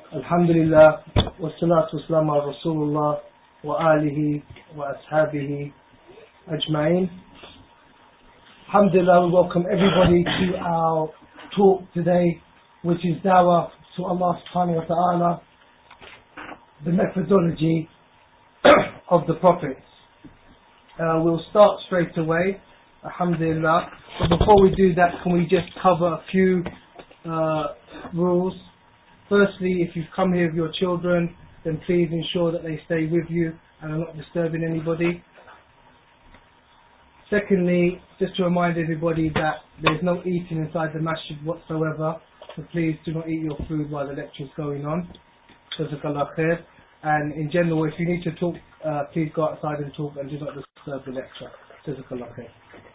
Alhamdulillah, wassalatu wassalamu ala Rasulullah wa alihi wa ashabihi ajma'in. Alhamdulillah, we welcome everybody to our talk today, which is dawah to Allah subhanahu wa ta'ala, the methodology of the prophets. We'll start straight away, alhamdulillah. But before we do that, can we just cover a few rules? Firstly, if you've come here with your children, then please ensure that they stay with you and are not disturbing anybody. Secondly, just to remind everybody that there's no eating inside the masjid whatsoever, so please do not eat your food while the lecture is going on. Jazakallah khair. And in general, if you need to talk, please go outside and talk and do not disturb the lecture. Jazakallah khair.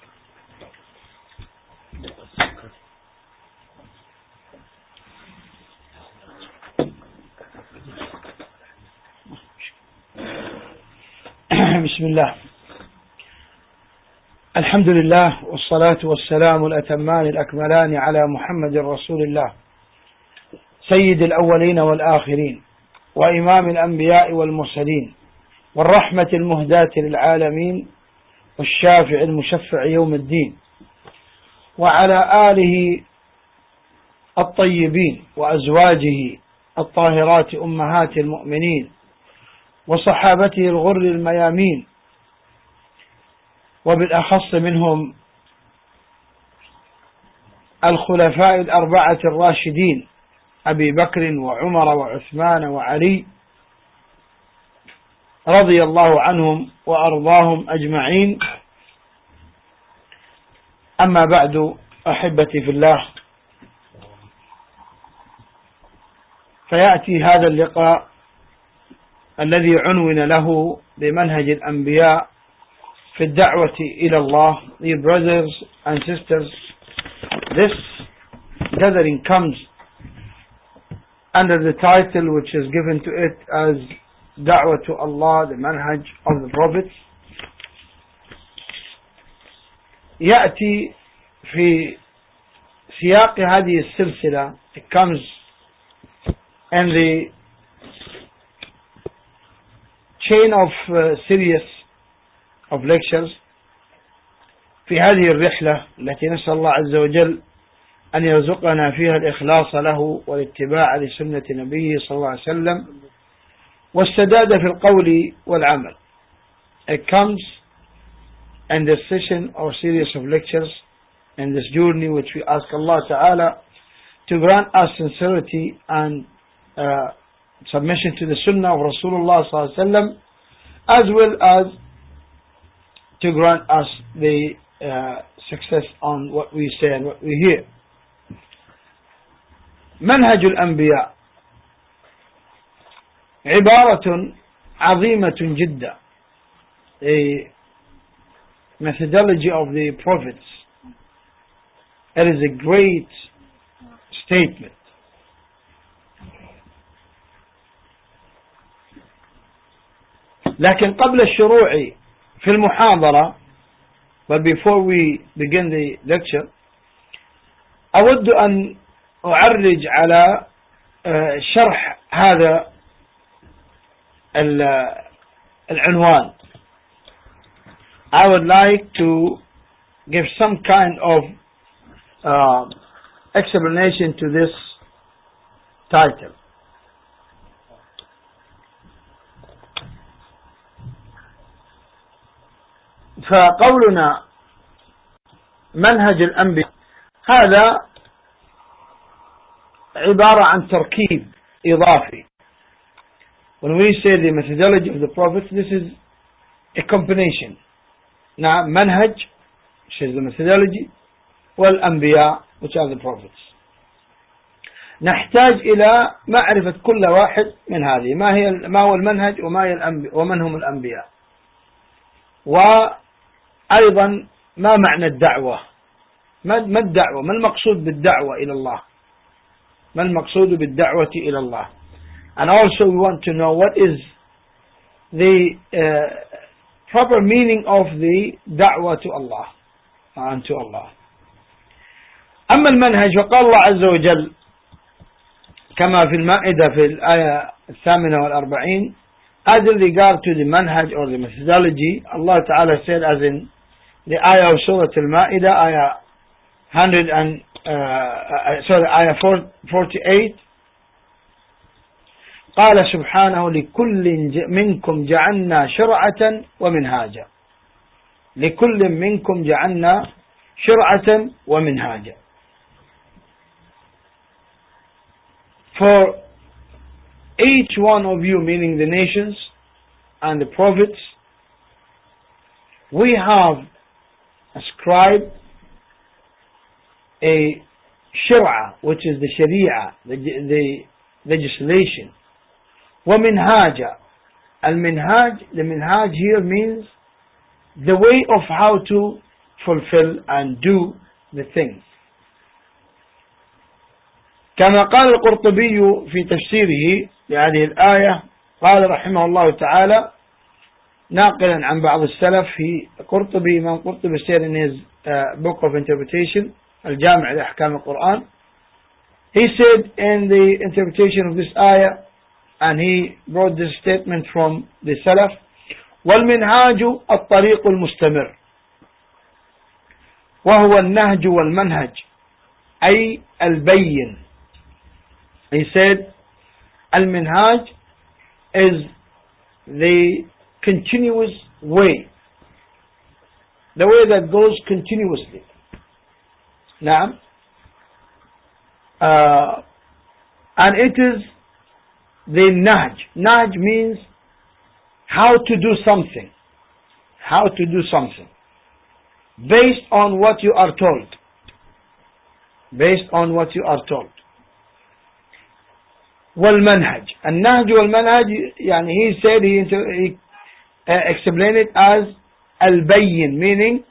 بسم الله الحمد لله والصلاة والسلام الأتمان الأكملان على محمد رسول الله سيد الأولين والآخرين وإمام الأنبياء والمرسلين والرحمة المهداة للعالمين والشافع المشفع يوم الدين وعلى آله الطيبين وأزواجه الطاهرات أمهات المؤمنين وصحابته الغر الميامين وبالأخص منهم الخلفاء الأربعة الراشدين أبي بكر وعمر وعثمان وعلي رضي الله عنهم وأرضاهم أجمعين. أما بعد، أحبتي في الله، فيأتي هذا اللقاء الذي عنون له بمنهج الأنبياء في الدعوة إلى الله. Dear brothers and sisters, this gathering comes under the title which is given to it as Da'wah to Allah, the manhaj of the prophets. يأتي في سياق هذه السلسلة, it comes in the chain of series of lectures في هذه الرحلة التي نسأل الله عز وجل أن يرزقنا فيها الإخلاص له والاتباع لسنة نبيه صلى الله عليه وسلم والسداد في القول والعمل. It comes in this session or series of lectures in this journey which we ask Allah Ta'ala to grant us sincerity and submission to the Sunnah of Rasulullah sallallahu alaihi wasallam, as well as to grant us the success on what we say and what we hear. منهج الأنبياء عبارة عظيمة جدا. The methodology of the prophets, it is a great statement. لكن قبل الشروع في المحاضرة, but before we begin the lecture, أود أن أعرج على شرح هذا العنوان. I would like to give some kind of explanation to this title. فقولنا منهج الأنبياء هذا عبارة عن تركيب إضافي. When we say the methodology of the prophets, this is a combination. Now, manhaj, which is the methodology, والأنبياء, which are the prophets. نحتاج إلى معرفة كل واحد من هذه. ما هو المنهج ومن هم الأنبياء. وأيضا ما معنى الدعوة؟ ما الدعوة؟ ما المقصود بالدعوة إلى الله؟ ما المقصود بالدعوة إلى الله؟ And also we want to know what is the proper meaning of the da'wah to Allah and to Allah. أما المنهج فقال الله عز وجل كما في المائدة في الآية 48, as in regard to the manhaj or the methodology, Allah Ta'ala said as in the ayah of Surah Al-Ma'idah, ayah 48, قال سبحانه لكل منكم جعلنا شرعة ومنهاجا. لكل منكم جعلنا شرعة ومنهاجا. For each one of you, meaning the nations and the prophets, we have ascribed a shir'ah, which is the sharia, the legislation. وَمِنْهَاجًا. Al-minhaj, the minhaj here means the way of how to fulfill and do the things. كما قال القرطبي في تفسيره لهذه الآية, قال رحمه الله تعالى ناقلا عن بعض السلف, في قرطبي, Imam Qurtubi said in his book of interpretation, الجامع لأحكام القرآن, he said in the interpretation of this ayah, and he brought this statement from the Salaf, والمنهاج الطريق المستمر وهو النهج والمنهج أي البين. He said al-minhaj is the continuous way, the way that goes continuously. Naam. And it is the nahj. Nahj means how to do something. How to do something. Based on what you are told. Based on what you are told. والمنهج. النهج والمنهج, يعني he said, he explained it as البين, meaning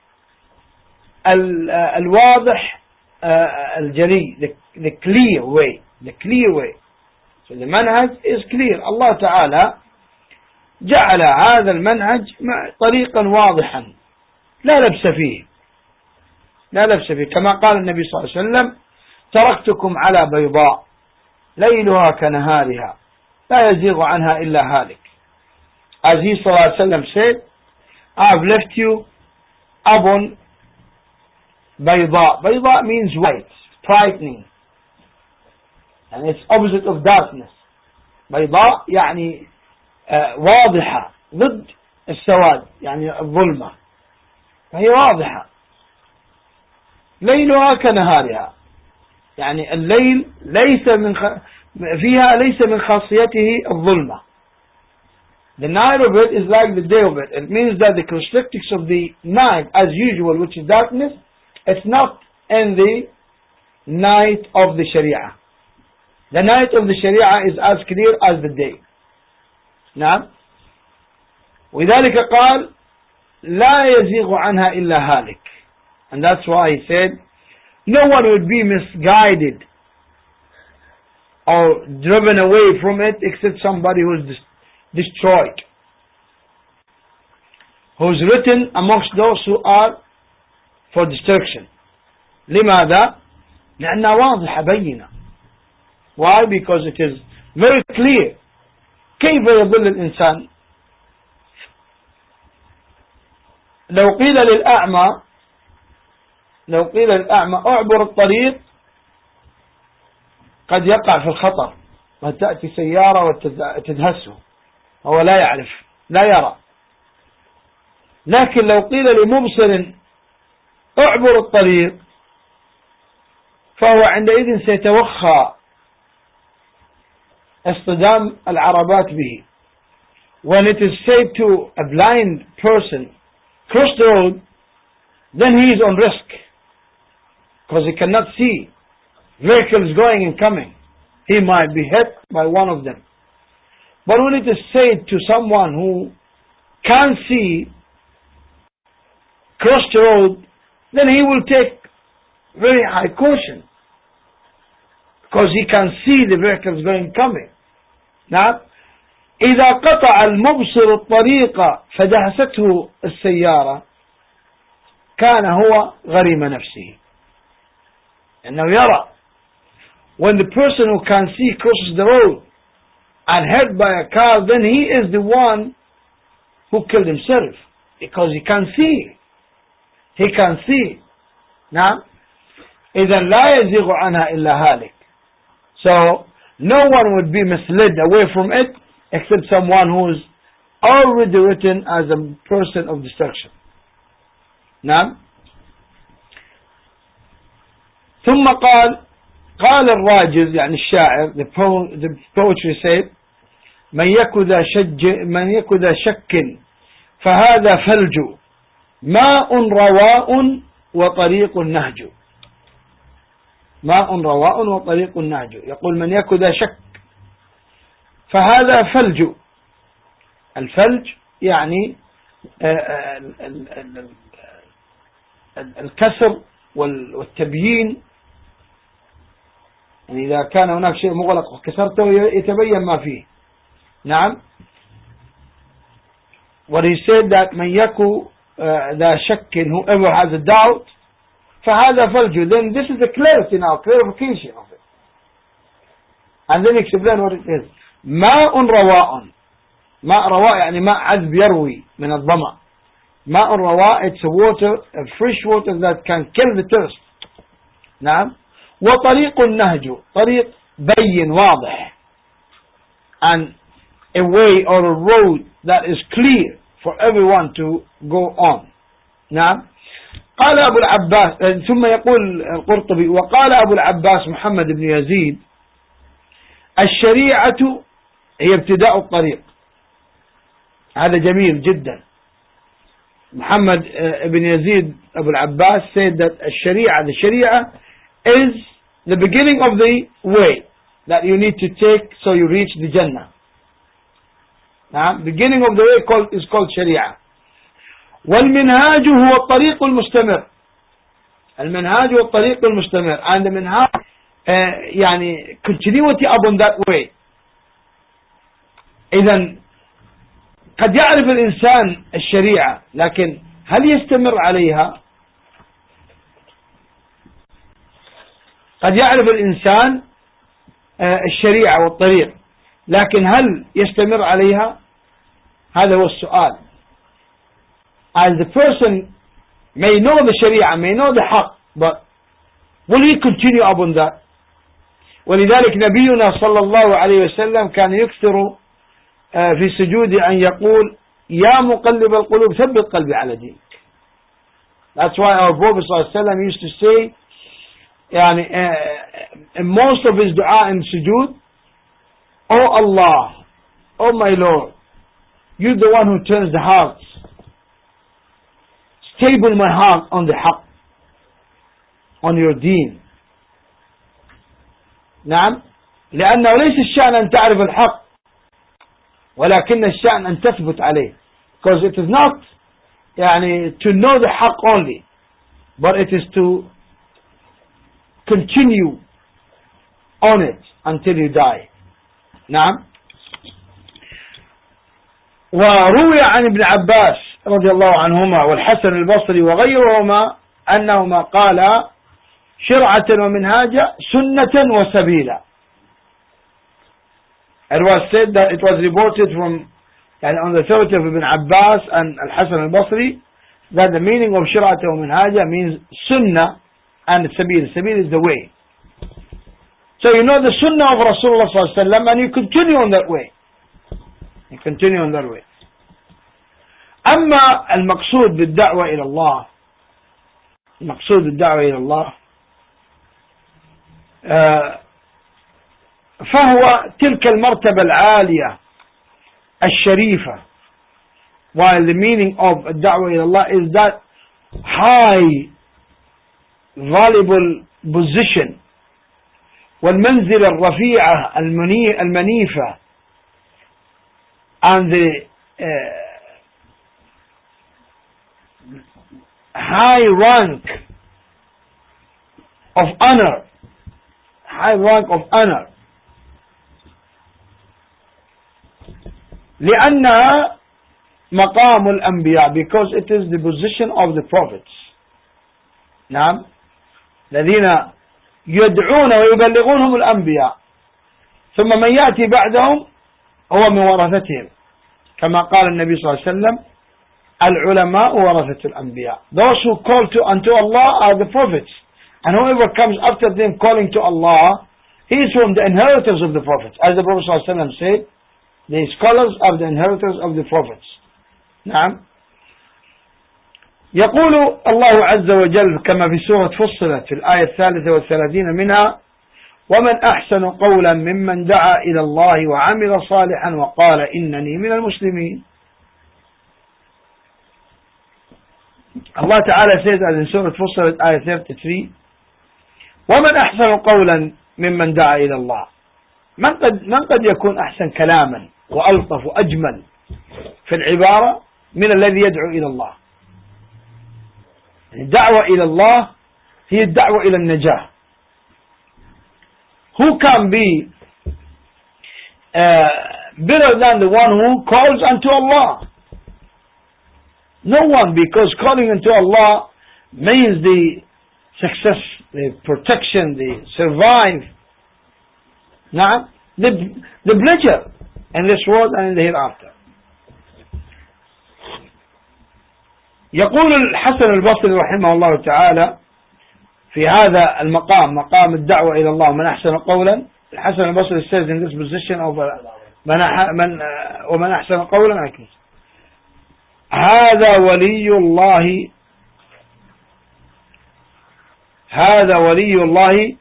الواضح, الجلي, the clear way. The clear way. So the manhaj is clear. Allah Ta'ala جعل هذا المنهج طريقا واضحا لا لبس فيه. لا لبس فيه. كما قال النبي صلى الله عليه وسلم تركتكم على بيضاء ليلها كنهارها لا يزيغ عنها إلا هالك. As he صلى الله عليه وسلم said, I have left you upon بيضاء. بيضاء means white, brightening, and it's opposite of darkness. بيضاء يعني واضحة ضد السواد, يعني الظلمة, فهي واضحة. ليلها كنهارها, يعني الليل ليس فيها ليس من خاصيته الظلمة. The night of it is like the day of it. It means that the characteristics of the night as usual, which is darkness, it's not in the night of the Sharia. The night of the Sharia is as clear as the day. نعم. وذلك قال لا يزيغ عنها إلا هالك. And that's why he said no one would be misguided or driven away from it except somebody who is destroyed, who is written amongst those who are for destruction. لماذا؟ لأنها واضحة بينة. Why? Because it is very clear. كيف يضل الإنسان؟ لو قيل للأعمى أعبر الطريق قد يقع في الخطر وتأتي سيارة وتدهسه, هو لا يعرف, لا يرى. لكن لو قيل لمبصر أعبر الطريق فهو عندئذ سيتوخى اصطدام العربات به. When it is said to a blind person cross the road, then he is on risk because he cannot see vehicles going and coming. He might be hit by one of them. But when it is said to someone who can't see cross the road, then he will take very high caution because he can see the vehicles going and coming. Now, إذا قطع المبصر الطريق فدهسته السيارة كان هو غريم نفسه, أنه يرى when the person who can see crosses the road and hit by a car, then he is the one who killed himself, because he can see. He can see. Now, إذا لا يزيغ عنها إلا هالك. So, no one would be misled away from it except someone who is already written as a person of destruction. نعم. ثم قال الراجز يعني الشاعر, the poetry said, من يك ذا شك فهذا فلج ماء رواء وطريق نهج. ماء رواء وطريق نهج. يقول من يك ذا شك فهذا فلج. الفلج يعني الكسر والتبيين، يعني إذا كان هناك شيء مغلق وكسرته يتبين ما فيه. نعم. What he said that من يكو ذا شك, whoever has a doubt, فهذا فلج. Then this is the clarity now, clarification of it. And then explain what it is. ماء رواء. ماء رواء يعني ماء عذب يروي من الظمأ. ماء رواء, it's a water, a fresh water that can kill the thirst. نعم. وطريق النهج, طريق بين واضح, and a way or a road that is clear for everyone to go on. نعم. قال أبو العباس, ثم يقول القرطبي, وقال أبو العباس محمد بن يزيد الشريعة هي ابتداء الطريق. هذا جميل جدا. محمد بن يزيد أبو العباس said that the Sharia is the beginning of the way that you need to take so you reach the Jannah. Now, beginning of the way is called Sharia. والمنهاج هو الطريق المستمر. المنهاج هو الطريق المستمر, and the منهاج يعني continuity upon that way. إذن قد يعرف الإنسان الشريعة, لكن هل يستمر عليها؟ قد يعرف الإنسان الشريعة والطريق, لكن هل يستمر عليها؟ هذا هو السؤال. As the person may know the Sharia, may know the haqq, but will he continue upon that? ولذلك نبينا صلى الله عليه وسلم كان يكثر في سجود أن يقول يا مقلب القلوب ثبت قلبي على دينك. That's why our Prophet صلى الله عليه وسلم used to say, يعني in most of his dua in sujood, Oh Allah, Oh my Lord, you're the one who turns the hearts. Stable my heart on the haqq, on your deen. نعم. لأنه ليس الشأن أن تعرف الحق, ولكن الشأن أن تثبت عليه. Because it is not يعني to know the haqq only, but it is to continue on it until you die. نعم. وروي عن ابن عباس رضي الله عنهما والحسن البصري وغيرهما أنهما قالا شرعة ومنهاجا سنة وسبيلا. It was said that it was reported from on the authority of Ibn Abbas and Al-Hasan al-Basri that the meaning of shir'at wa minhaja means sunnah and sabil. Sabil is the way. So you know the sunnah of Rasulullah sallallahu alaihi wasallam and you continue on that way. You continue on that way. أما المقصود بالدعوة إلى الله, المقصود بالدعوة إلى الله فهو تلك المرتبة العالية الشريفة. While the meaning of الدعوة إلى الله is that high valuable position والمنزلة الرفيعة المنيفة and the high rank of honor, high rank of honor. لأنها مقام الأنبياء, because it is the position of the prophets. نعم. الذين يدعون ويبلغونهم الأنبياء، ثم من يأتي بعدهم هو من ورثتهم، كما قال النبي صلى الله عليه وسلم: العلماء ورثة الأنبياء. Those who call unto Allah are the prophets, and whoever comes after them calling to Allah, he is from the inheritors of the prophets. As the Prophet صلى الله عليه وسلم said, the scholars are the inheritors of the prophets. نعم. يقول الله عز وجل كما في سورة فصلت في الآية 33 منها: ومن أحسن قولا ممن دعا إلى الله وعمل صالحا وقال إنني من المسلمين. Allah Ta'ala says as in Surah Fussilat ayah 33, ومن أحسن قولا ممن دعا إلى الله. من قد يكون أحسن كلاما وألطف وأجمل في العبارة من الذي يدعو إلى الله. الدعوة إلى الله هي الدعوة إلى النجاة. Who can be better than the one who calls unto Allah? No one, because calling unto Allah means the success, the protection, the survive. Now, the pleasure in this world and in the hereafter. يقول الحسن البصري رحمه الله تعالى في هذا المقام، مقام الدعوة إلى الله: من أحسن قولا. الحسن البصري says in this position of ومن أحسن قولا هذا ولي الله، هذا ولي الله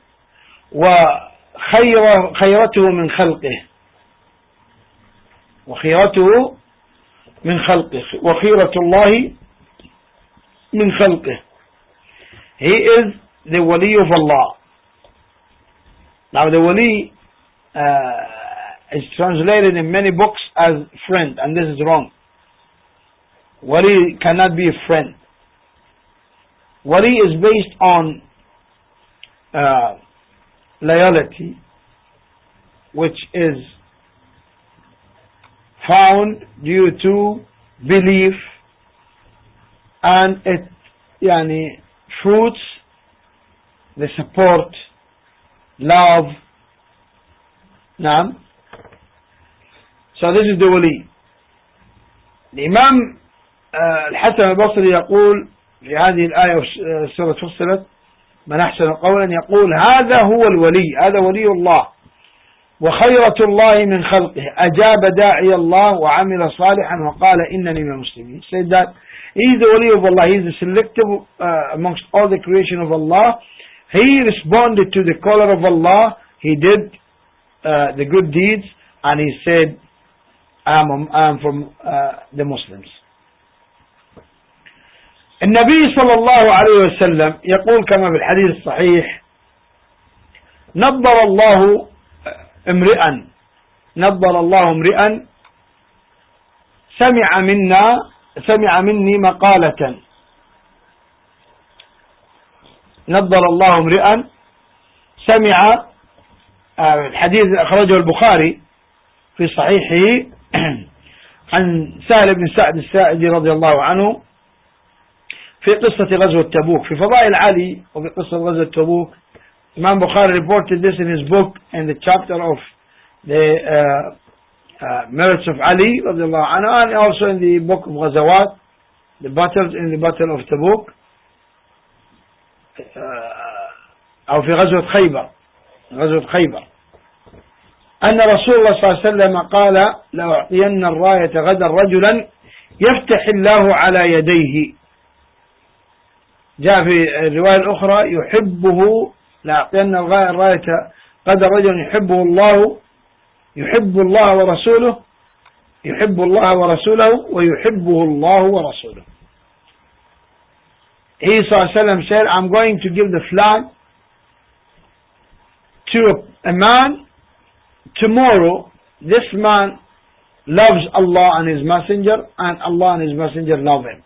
وخيرته من خلقه، وخيرته من خلقه، وخيرة الله من خلقه. He is the wali of Allah. Now the wali is translated in many books as friend, and this is wrong. Wali cannot be a friend. Wali is based on loyalty, which is found due to belief, and it fruits the support, love. Naam. So this is the wali. The Imam الحسن البصري يقول في هذه الآية سورة فصلت: من أحسن قولا، يقول هذا هو الولي، هذا ولي الله وخيرة الله من خلقه، أجاب داعي الله وعمل صالحا وقال إنني من المسلمين. He said that he is the wali of Allah, he is the selective amongst all the creation of Allah. He responded to the caller of Allah, he did the good deeds, and he said, I am from the Muslims. النبي صلى الله عليه وسلم يقول كما في الحديث الصحيح: نضر الله امرئا سمع مني مقالة. نضر الله امرئا سمع. الحديث أخرجه البخاري في صحيحه عن سهل بن سعد الساعدي رضي الله عنه في قصة غزوة تبوك، في فضائل علي وفي قصة غزوة تبوك. Imam Bukhari reported this in his book in the chapter of the merits of Ali رضي الله عنه, and also in the book of Ghazawat, the battles in the battle of Tabuk, أو في غزوة خيبر أن رسول الله صلى الله عليه وسلم قال: لأعطين الراية غدا رجلا يفتح الله على يديه. جاء في الرواية الأخرى: يحبه، لأعطين الراية غدا رجلا يحبه الله، يحب الله ورسوله، يحب الله ورسوله ويحبه الله ورسوله. He صلى الله عليه وسلم said, I'm going to give the flag to a man tomorrow. This man loves Allah and His Messenger, and Allah and His Messenger love him.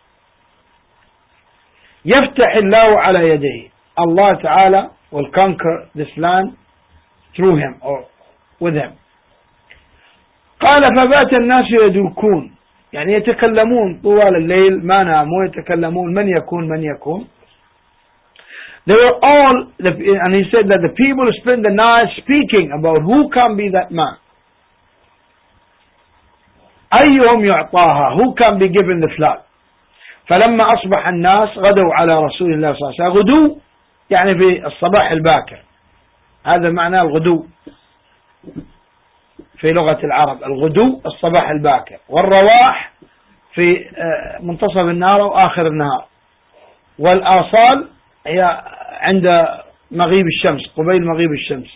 يفتح الله على يديه. Allah Ta'ala will conquer this land through him or with him. قال: فبات الناس يدوكون، يعني يتكلمون طوال الليل ما ناموا، يتكلمون من يكون. They were all, and he said that the people spent the night speaking about who can be that man. أيهم يعطاها, who can be given the flag. فلما أصبح الناس غدوا على رسول الله صلى الله عليه وسلم. غدو يعني في الصباح الباكر، هذا معنى الغدو في لغة العرب. الغدو الصباح الباكر، والرواح في منتصف النهار أو آخر النهار، والآصال هي عند مغيب الشمس، قبيل مغيب الشمس.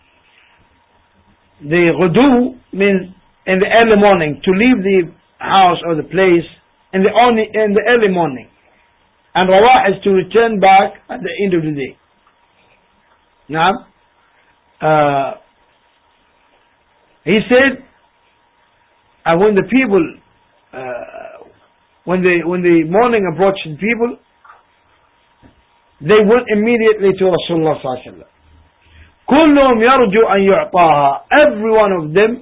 The غدو means in the early morning, to leave the house or the place in the early morning, and rawah is to return back at the end of the day. Now, he said, and when the people, when the morning approached the people, they went immediately to Rasulullah sallallahu alaihi wasallam. كلهم يرجو أن يعطاها. Every one of them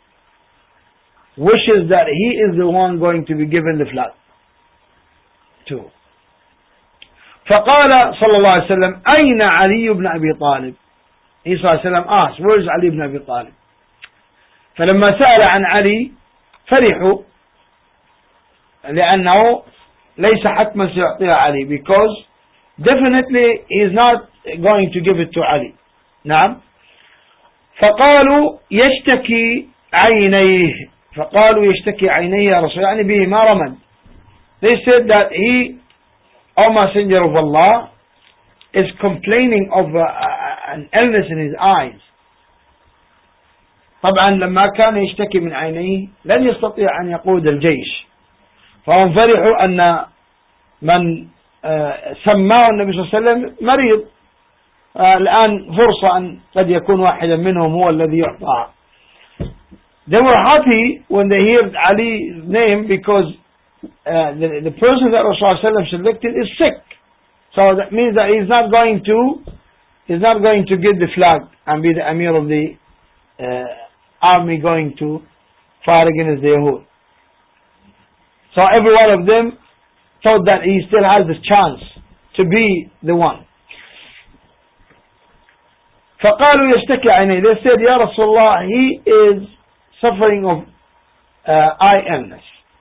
wishes that he is the one going to be given the flag too. فقال صلى الله عليه وسلم أين علي بن أبي طالب. He صلى الله عليه وسلم asked, where is Ali ibn Abi Talib? فلما سأل عن علي فرحوا، لأنه ليس حتما سيعطيها علي, because definitely he is not going to give it to Ali. نعم. فقالوا يشتكي عينيه. فقالوا يشتكي عينيه يا رسول الله، يعني به ما رمد. They said that he, O Messenger of Allah, is complaining of an illness in his eyes. طبعا لما كان يشتكي من عينيه لن يستطيع أن يقود الجيش، فهم فرحوا أن من سماه النبي صلى الله عليه وسلم مريض، الآن فرصة أن قد يكون واحدا منهم هو الذي يعطى. They were happy when they heard Ali's name, because the person that Rasulullah selected is sick. So that means that he's not going to get the flag and be the Amir of the army going to fight against the Yahud. So every one of them thought that he still has the chance to be the one. فقالوا يشتكي عينيه. They said, Ya Rasulullah, he is suffering of eye illness.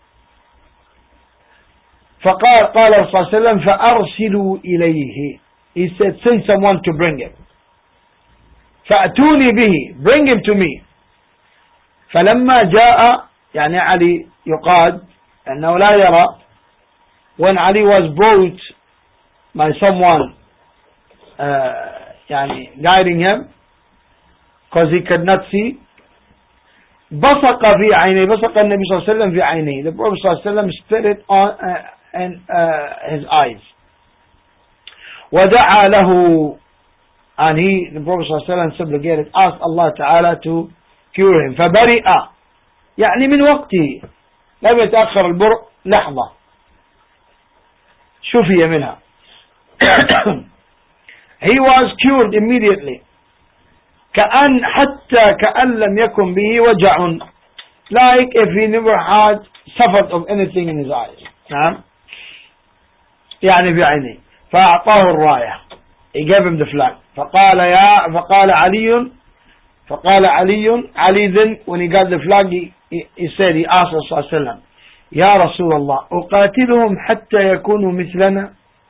فقال رسول الله صلى الله عليه وسلم فأرسلوا إليه. He said, send someone to bring him. فأتوني به, bring him to me. فلما جاء, يعني علي يقاد أنه لا يرى. When Ali was brought by someone يعني guiding him, because he could not see, بصق في عينيه. بصق النبي صلى الله عليه وسلم في عينيه. The Prophet صلى الله عليه وسلم spit it on in his eyes. ودعا له, and the Prophet صلى الله عليه وسلم supplicated, asked Allah Ta'ala to cure him. فبرئ, يعني من وقته, لم يتأخر البرء لحظة, شفي منها. He was cured immediately. حتى كأن لم يكن به وجع, like if he never had suffered of anything in his eyes. نعم. يعني في عينيه. فأعطاه الراية. He gave him the flag. فقال علي then, when he got the flag, he said, he asked Rasulullah صلى الله عليه وسلم, يا رسول الله أقاتلهم حتى يكونوا مثلنا.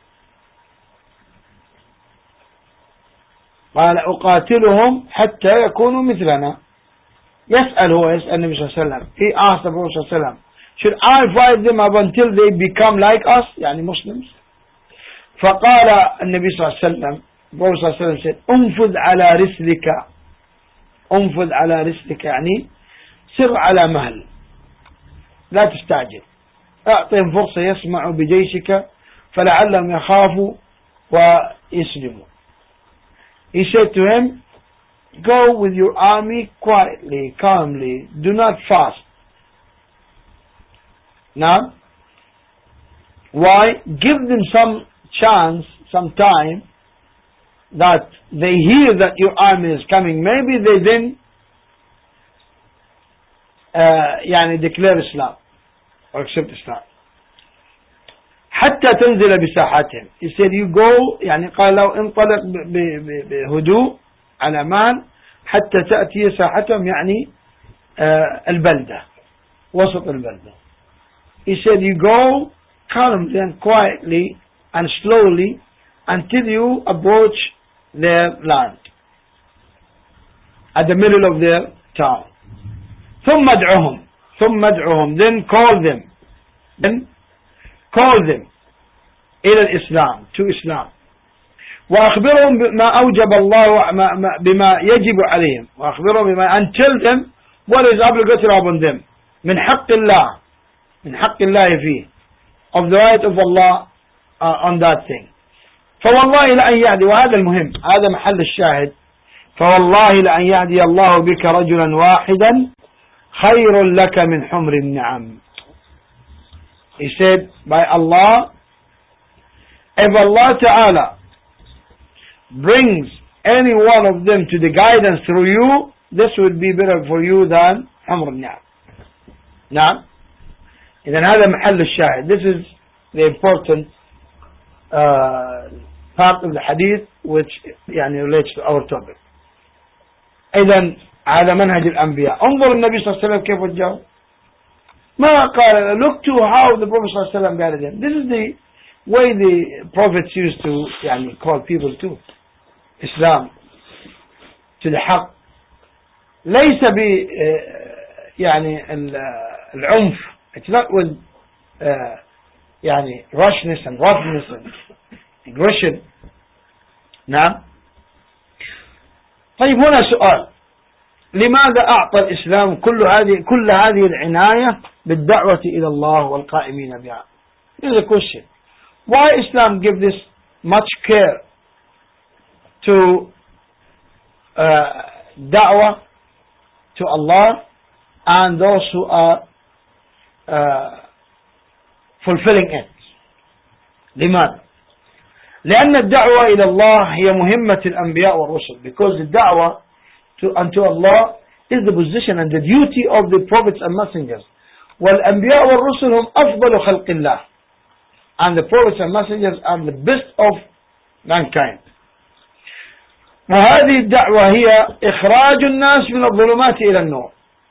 قال أقاتلهم حتى يكونوا مثلنا. يسأل النبي صلى الله عليه وسلم. He asked the Prophet صلى الله عليه وسلم, should I fight them up until they become like us, يعني Muslims? فقال النبي صلى الله عليه وسلم, the Prophet صلى الله عليه وسلم said, انفذ على رسلك. انفذ على رسلك يعني سر على مهل, لا تستعجل. أعطهم فرصة يسمعوا بجيشك فلعلهم يخافوا ويسلموا. He said to him, go with your army quietly, calmly, do not fast. Now, why? Give them some chance, some time, that they hear that your army is coming. Maybe they then يعني declare Islam or accept Islam. حتى تنزل بساحتهم. He said you go يعني قال له انطلق بهدوء على أمان حتى تأتي ساحتهم يعني البلدة وسط البلدة. He said you go calmly and quietly and slowly until you approach their land at the middle of their town. ثم ادعهم then call them إلى الإسلام to Islam. وأخبرهم بما أوجب الله بما يجب عليهم وأخبرهم بما and tell them what is obligatory upon them من حق الله فيه of the right of Allah on that thing. فوالله لأن يهدي وهذا المهم هذا محل الشاهد فوالله لأن يهدي الله بك رجلا واحدا خير لك من حمر النعم. He said by Allah, if Allah Ta'ala brings any one of them to the guidance through you, this would be better for you than حمر النعم. نعم. إذن هذا محل الشاهد. This is the important part of the hadith which يعني relates to our topic. إذن على منهج الأنبياء. انظر النبي صلى الله عليه وسلم كيف وجهه. ما قال look to how the Prophet صلى الله عليه وسلم guided them. This is the way the prophets used to يعني call people to Islam, to the حق. ليس ب يعني العنف. It's not with يعني rashness and roughness and aggression. نعم. طيب هنا سؤال. لماذا أعطى الإسلام كل هذه العناية بالدعوة إلى الله والقائمين بها? This is a question. Why Islam give this much care to da'wah to Allah and those who are fulfilling it? لماذا؟ لأن الدعوة إلى الله هي مهمة الأنبياء والرسل. Because the da'wah unto Allah is the position and the duty of the prophets and messengers. والأنبياء والرسل هم أفضل خلق الله. And the prophets and messengers are the best of mankind. وهذه الدعوة هي إخراج الناس من الظلمات إلى النور.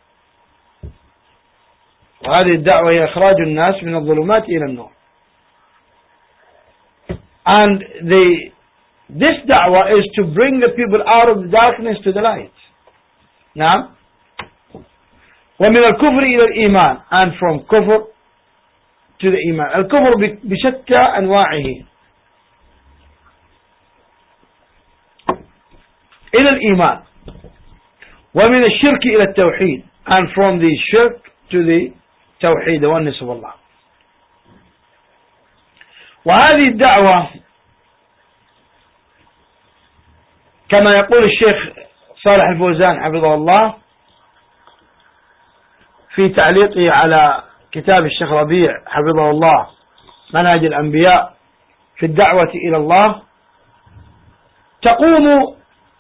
وهذه الدعوة هي إخراج الناس من الظلمات إلى النور. And this da'wah is to bring the people out of the darkness to the light. نعم. ومن الكفر إلى الإيمان and from كفر to the إيمان. الكفر بشتى أنواعه إلى الإيمان. ومن الشرك إلى التوحيد and from the shirk to the توحيد the oneness of Allah. وهذه الدعوة كما يقول الشيخ صالح الفوزان حفظه الله في تعليقه على كتاب الشيخ ربيع حفظه الله منهج الأنبياء في الدعوة إلى الله تقوم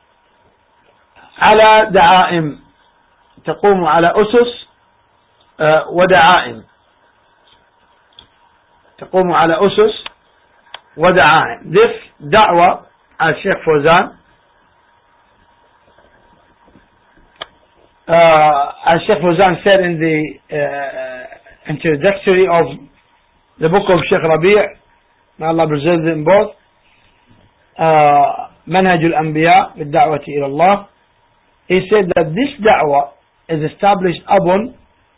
على دعائم تقوم على أسس ودعائم تقوم على أسس ودعائم. This da'wah as Sheikh Fawzan as Sheikh Fawzan said in the introductory of the book of Sheikh Rabi', may Allah preserve them both, منهج الأنبياء بالدعوة إلى الله, he said that this da'wah is established upon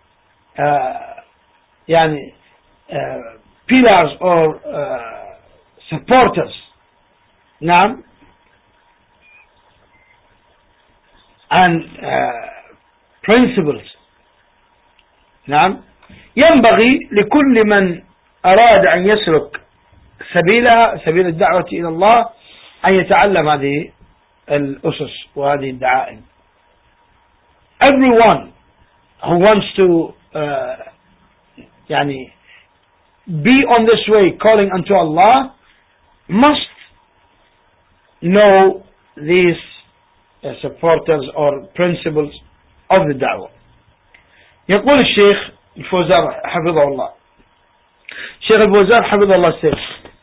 يعني pillars or supporters. نعم. and principles. نعم. ينبغي لكل من أراد أن يسلك سبيل الدعوة إلى الله أن يتعلم هذه الأسس وهذه الدعائم. Everyone who wants to يعني be on this way calling unto Allah must know these supporters or principles of the da'wah. يقول الشيخ الفوزان حفظه الله Shaykh al-Fawzan حفظه says,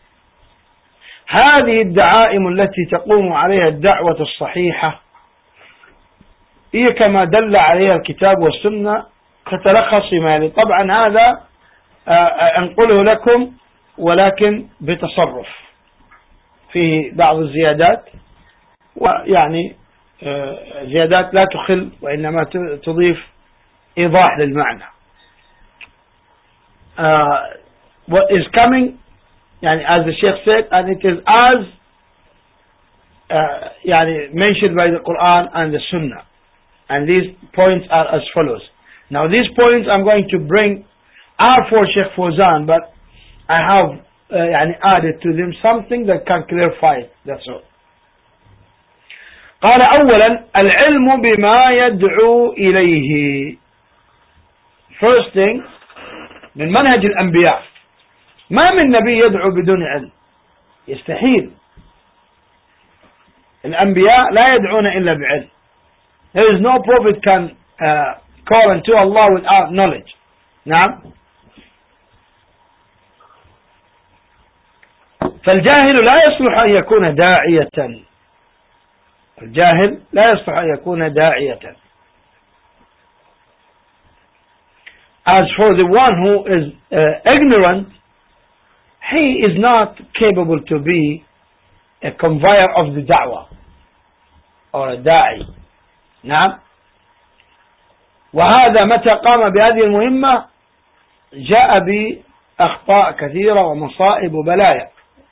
هذه الدعائم التي تقوم عليها الدعوة الصحيحة هي كما دل عليها الكتاب والسنة كتلخص ما. طبعا هذا أنقله لكم ولكن بتصرف، فيه بعض الزيادات، ويعني زيادات لا تخل وإنما تضيف إيضاح للمعنى. What is coming, يعني as the Sheikh said, and it is as يعني mentioned by the Quran and the Sunnah, and these points are as follows. Now these points I'm going to bring are for Sheikh Fawzan, but I have يعني added to them something that can clarify it. That's all. قال أولا العلم بما يدعو إليه. First thing, من منهج الأنبياء، ما من نبي يدعو بدون علم، يستحيل. الأنبياء لا يدعون إلا بعلم. There is no prophet can call unto Allah without knowledge. نعم. فالجاهل لا يصلح أن يكون داعية. الجاهل لا يصلح أن يكون داعية. As for the one who is ignorant, he is not capable to be a conveyor of the da'wah or a da'i. نعم. وهذا متى قام بهذه المهمة جاء بأخطاء كثيرة ومصائب وبلايا،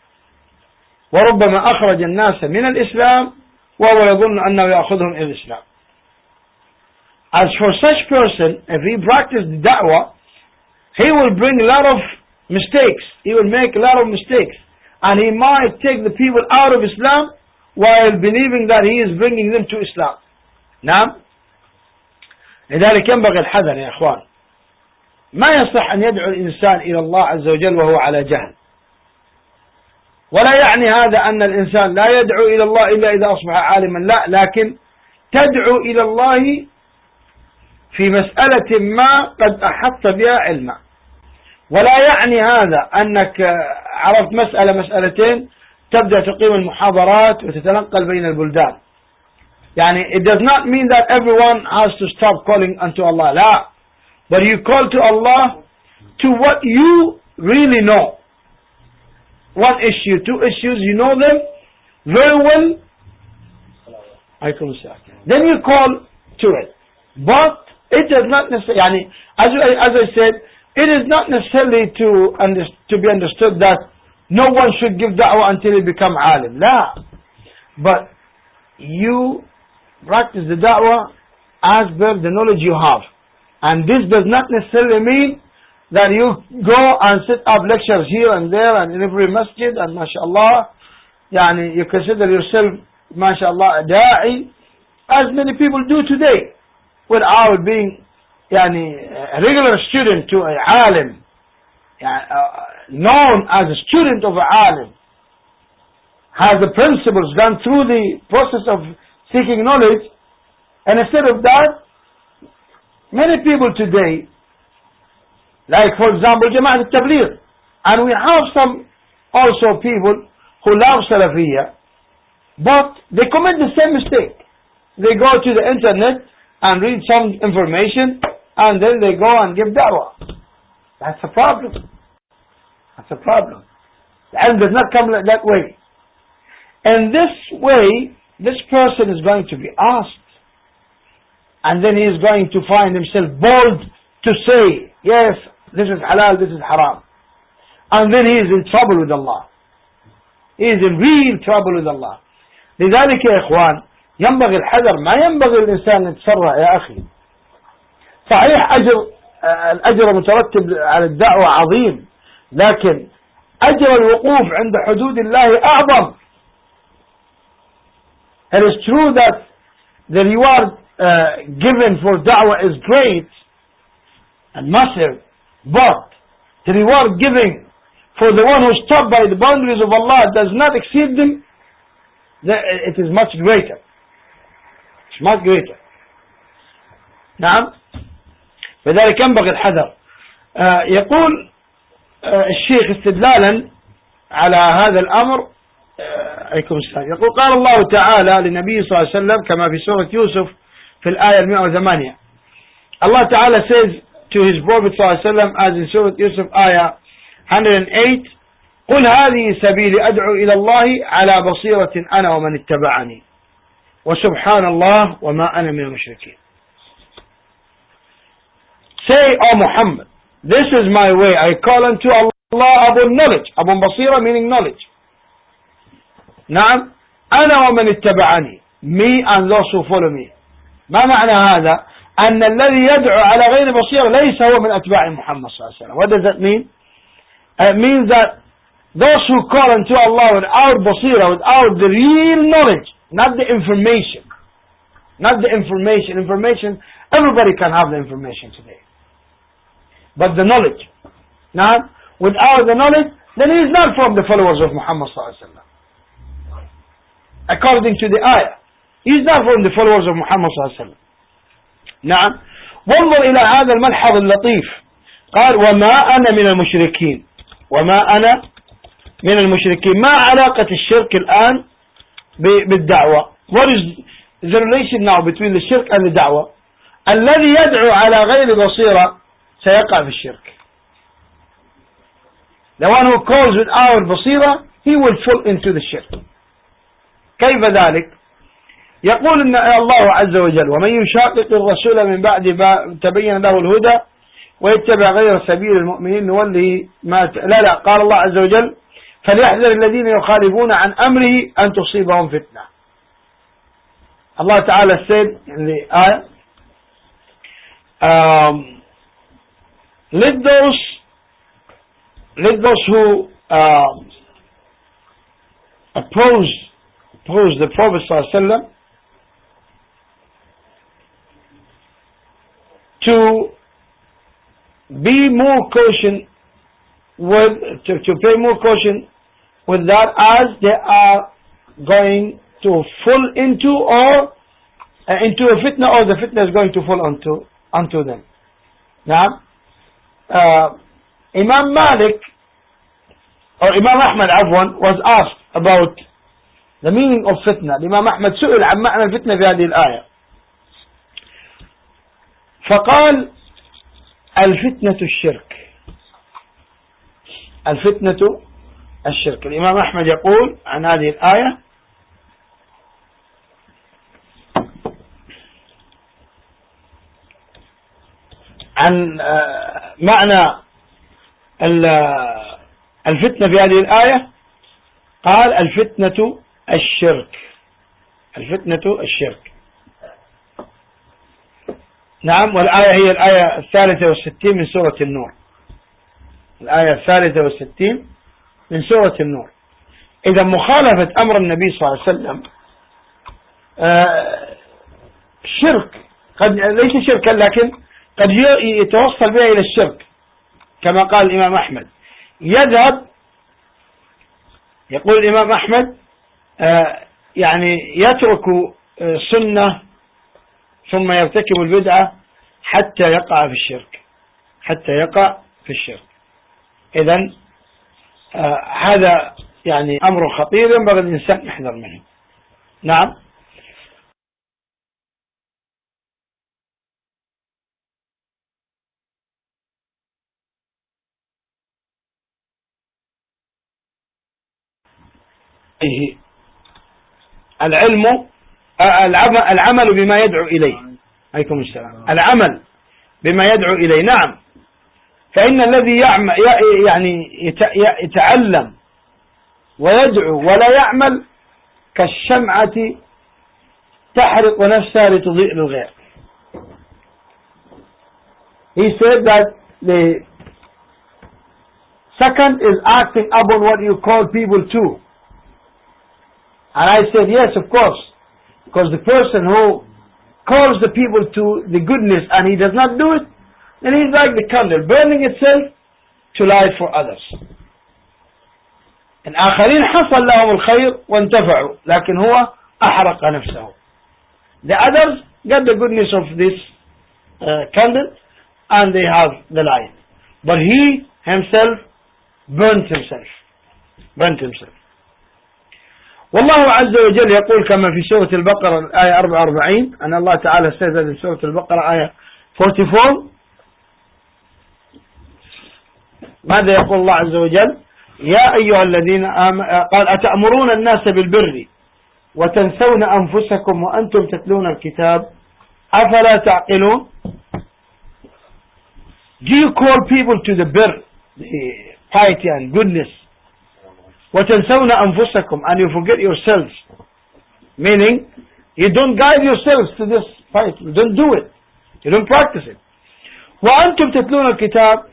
وربما أخرج الناس من الإسلام وهو يظن أنه يأخذهم إلى الإسلام. As for such person, if he practices the da'wah, he will bring a lot of mistakes. He will make a lot of mistakes. And he might take the people out of Islam while believing that he is bringing them to Islam. نعم. لذلك ينبغي الحذر يا إخوان. ما يصح أن يدعو الإنسان إلى الله عز وجل وهو على جهل. ولا يعني هذا أن الإنسان لا يدعو إلى الله إلا إذا أصبح عالما، لا، لكن تدعو إلى الله في مسألة ما قد أحط بها علما. ولا يعني هذا أنك عرفت مسألتين تبدأ تقيم المحاضرات وتتنقل بين البلدان. يعني it does not mean that everyone has to stop calling unto Allah. لا. But you call to Allah to what you really know. One issue, two issues, you know them very well. Then you call to it. But it does not necessarily, as I said, it is not necessarily to be understood that no one should give da'wah until he become alim. La. But you practice the da'wah as per the knowledge you have. And this does not necessarily mean that you go and set up lectures here and there and in every masjid and mashallah, yani you consider yourself mashallah a da'i, as many people do today, without being yani a regular student to a alim, known as a student of a alim, has the principles, gone through the process of seeking knowledge, and instead of that, many people today, like for example Jama'at al-Tabligh, and we have some also people who love Salafiyya, but they commit the same mistake. They go to the internet and read some information and then they go and give da'wah. That's a problem. That's a problem. The ilm does not come that way. And this way, this person is going to be asked, and then he is going to find himself bold to say, yes, this is halal, this is haram. And then he is in trouble with Allah. He is in real trouble with Allah. لذلك يا إخوان ينبغي الحذر. ما ينبغي الإنسان يتسرع يا أخي. صحيح الأجر المترتب على الدعوة عظيم، لكن أجر الوقوف عند حدود الله أعظم. It is true that the reward given for da'wah is great and massive, but the reward given for the one who stopped by the boundaries of Allah does not exceed them. It is much greater. It's much greater. نعم. فذلك ينبغي الحذر. يقول الشيخ استدلالا على هذا الأمر عليكم السلام يقول قال الله تعالى لنبيه صلى الله عليه وسلم كما في سورة يوسف في الآية 108 Allah Ta'ala says to his Prophet صلى الله عليه وسلم as in Surah Yusuf آية 108 قل هذه سبيلي أدعو إلى الله على بصيرة أنا ومن اتبعني وسبحان الله وما أنا من المشركين. Say, O Muhammad, this is my way. I call unto Allah upon knowledge. Upon basira meaning knowledge. نعم. أنا ومن اتبعني. Me and those who follow me. ما معنى هذا؟ أن الذي يدعو على غير بصيرة ليس هو من أتباع محمد صلى الله عليه وسلم. What does that mean? It means that those who call unto Allah without basira, without the real knowledge, not the information. Not the information. Information, everybody can have the information today. But the knowledge. Now, without the knowledge, then he is not from the followers of Muhammad sallallahu alaihi wasallam. According to the ayah, he is not from the followers of Muhammad sallallahu alaihi wasallam. نعم. وانظر إلى هذا الملحظ اللطيف. قال وما أنا من المشركين. وما أنا من المشركين. ما علاقة الشرك الآن بالدعوة? What is the relation now between the shirk and the da'wah? الذي يدعو على غير بصيرة سيقع في الشرك. The one who calls without بصيرة, he will fall into the shirk. كيف ذلك؟ يقول إن الله عز وجل ومن يشاقق الرسول من بعد ما تبين له الهدى ويتبع غير سبيل المؤمنين نوله ما لا قال الله عز وجل فليحذر الذين يخالفون عن أمره أن تصيبهم فتنة. Allah Ta'ala said in the ayah, let those who oppose the Prophet Sallallahu Alaihi Wasallam to be more caution to pay more caution with that as they are going to fall into or into a fitna, or the fitna is going to fall onto them. Now, Imam Malik or Imam Ahmad Afwan was asked about the meaning of fitna. Imam Ahmad سئل عن معنى الفتنة في هذه الآية فقال الفتنة الشرك. الفتنة الشرك. الإمام أحمد يقول عن هذه الآية عن معنى الفتنة في هذه الآية قال الفتنة الشرك. الفتنة الشرك. نعم. والآية هي الآية 63 من سورة النور. الآية 63 من سورة النور. إذا مخالفة أمر النبي صلى الله عليه وسلم شرك، قد ليس شركا لكن قد يتوصل بها إلى الشرك كما قال الإمام أحمد. يذهب يقول الإمام أحمد يعني يترك سنة ثم يرتكب البدعة حتى يقع في الشرك. حتى يقع في الشرك. إذن هذا يعني أمر خطير ينبغي الإنسان يحذر منه. نعم. العمل بما يدعو إليه. عليكم السلام. العمل بما يدعو إليه. نعم. فإن الذي يعني يتعلم ويدعو ولا يعمل كالشمعة تحرق نفسها لتضيء للغير. He said that the second is acting upon what you call people to. And I said yes, of course, because the person who calls the people to the goodness and he does not do it, then he's like the candle burning itself to light for others. الآخرين حصل لهم الخير وانتفعوا لكن هو أحرق نفسه. The others get the goodness of this candle and they have the light, but he himself burnt himself. والله عز وجل يقول كما في سورة البقرة الآية 44 أن الله تعالى says in سورة البقرة آية 44 ماذا يقول الله عز وجل يا أيها الذين قال أتأمرون الناس بالبر وتنسون أنفسكم وأنتم تتلون الكتاب أفلا تعقلون. Do you call people to the birr, the piety and goodness, وتنسون أنفسكم, and you forget yourselves, meaning you don't guide yourselves to this piety, you don't do it, you don't practice it. وأنتم تتلون الكتاب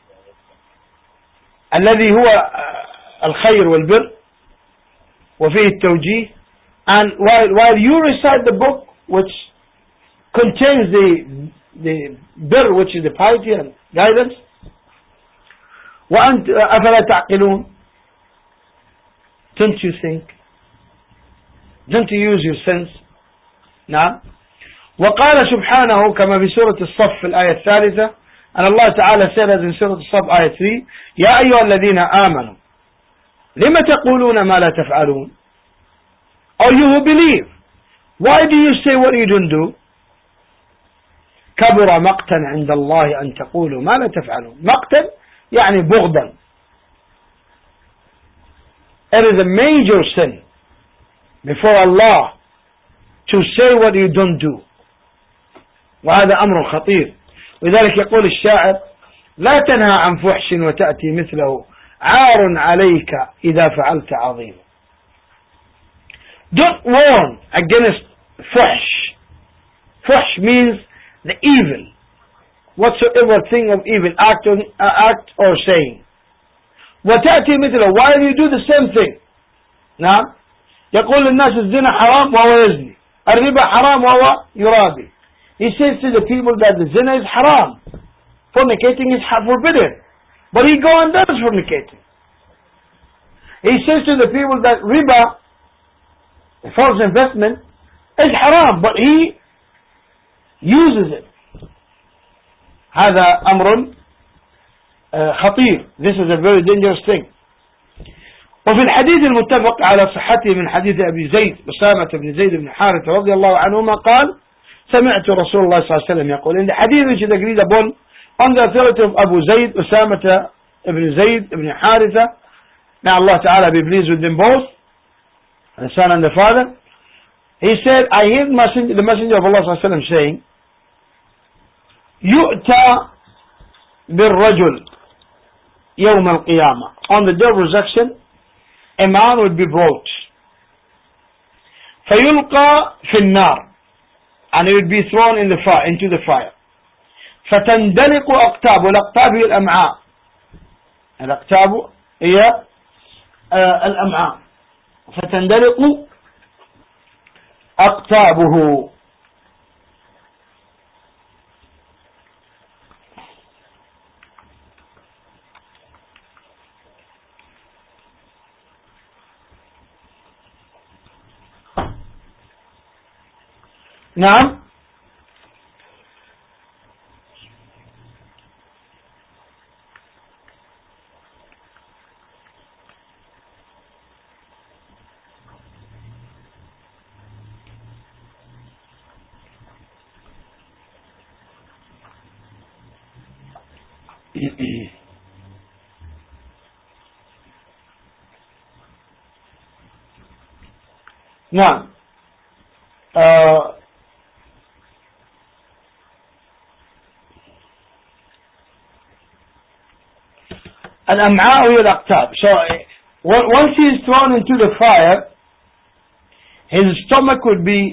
الذي هو الخير والبر وفيه التوجيه, and while you recite the book which contains the birr, which is the piety and guidance, وأنت أفلا تعقلون, don't you think, don't you use your sense. نعم. وقال سبحانه كما في سورة الصف الآية الثالثة أن الله تعالى said in سورة الصف آية 3 يا أيها الذين آمنوا لما تقولون ما لا تفعلون. Or you who believe, why do you say what you don't do? كبر مقتا عند الله أن تقولوا ما لا تفعلون. مقتا يعني بغضا. It is a major sin before Allah to say what you don't do. وهذا أمر خطير. ولذلك يقول الشاعر لا تنهى عن فحش وتأتي مثله عار عليك إذا فعلت عظيم. Don't warn against fuhsh. Fuhsh means the evil, whatsoever thing of evil, act or saying. وتأتي مثله, while you do the same thing. نعم. يقول للناس الزنا حرام وهو يزني, الربا حرام وهو يرابي. He says to the people that the zina is haram, fornicating is forbidden, but he go and does fornicating. He says to the people that riba, the false investment, is haram, but he uses it. هذا أمر خطير. This is a very dangerous thing. وفي الحديث المتفق على صحته من حديث أبي زيد أسامة بن زيد بن حارثة رضي الله عنهما قال سمعت رسول الله صلى الله عليه وسلم يقول, in the hadith which is agreed upon on the authority of Abu Zayd Usama ibn Zayd ibn Haritha, may Allah Ta'ala be pleased with them both, the son and the father, he said, I heard the messenger of Allah صلى الله عليه وسلم saying, يؤتى بالرجل يوم القيامة, on the day of resurrection a man would be brought فيلقى في النار, and he would be thrown in the fire, into the fire. فتندلق أقتاب, والأقتاب هي الأمعاء, الأقتاب هي الأمعاء, فتندلق أقتابه. نعم. نعم. الأمعاء هي الأقتاب. So once he is thrown into the fire, his stomach would be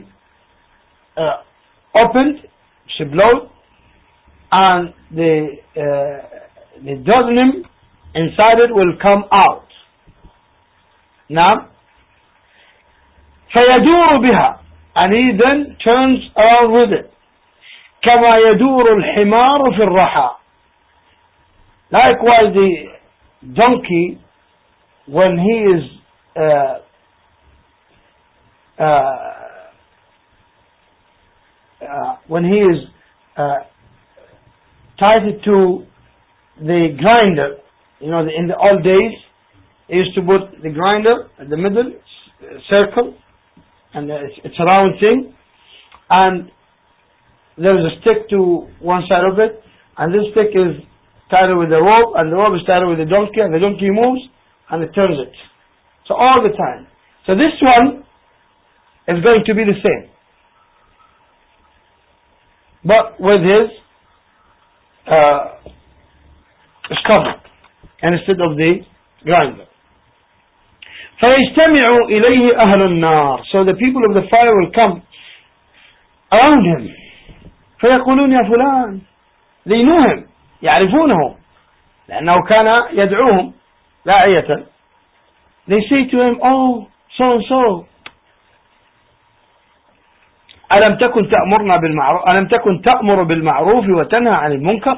opened, explode, and the duodenum inside it will come out. Now, فيدور بها, and he then turns around with it. كما يدور الحمار في الرحى. Likewise, the donkey, when he is tied to the grinder, in the old days, He used to put the grinder at the middle circle, and it's a round thing, and there is a stick to one side of it, and this stick is tied with a rope, and the rope is tied with a donkey, and the donkey moves, and it turns it. So all the time. So this one is going to be the same, but with his stomach instead of the grinder. فَيَجْتَمِعُ إِلَيْهِ أَهْلُ النَّارِ. So the people of the fire will come around him. فيقولون يا فلان. They knew him, يعرفونه, لأنه كان يدعوهم داعية. They say to him, oh, so and so, ألم تكن تأمرنا بالمعروف ألم تكن تأمر بالمعروف وتنهى عن المنكر.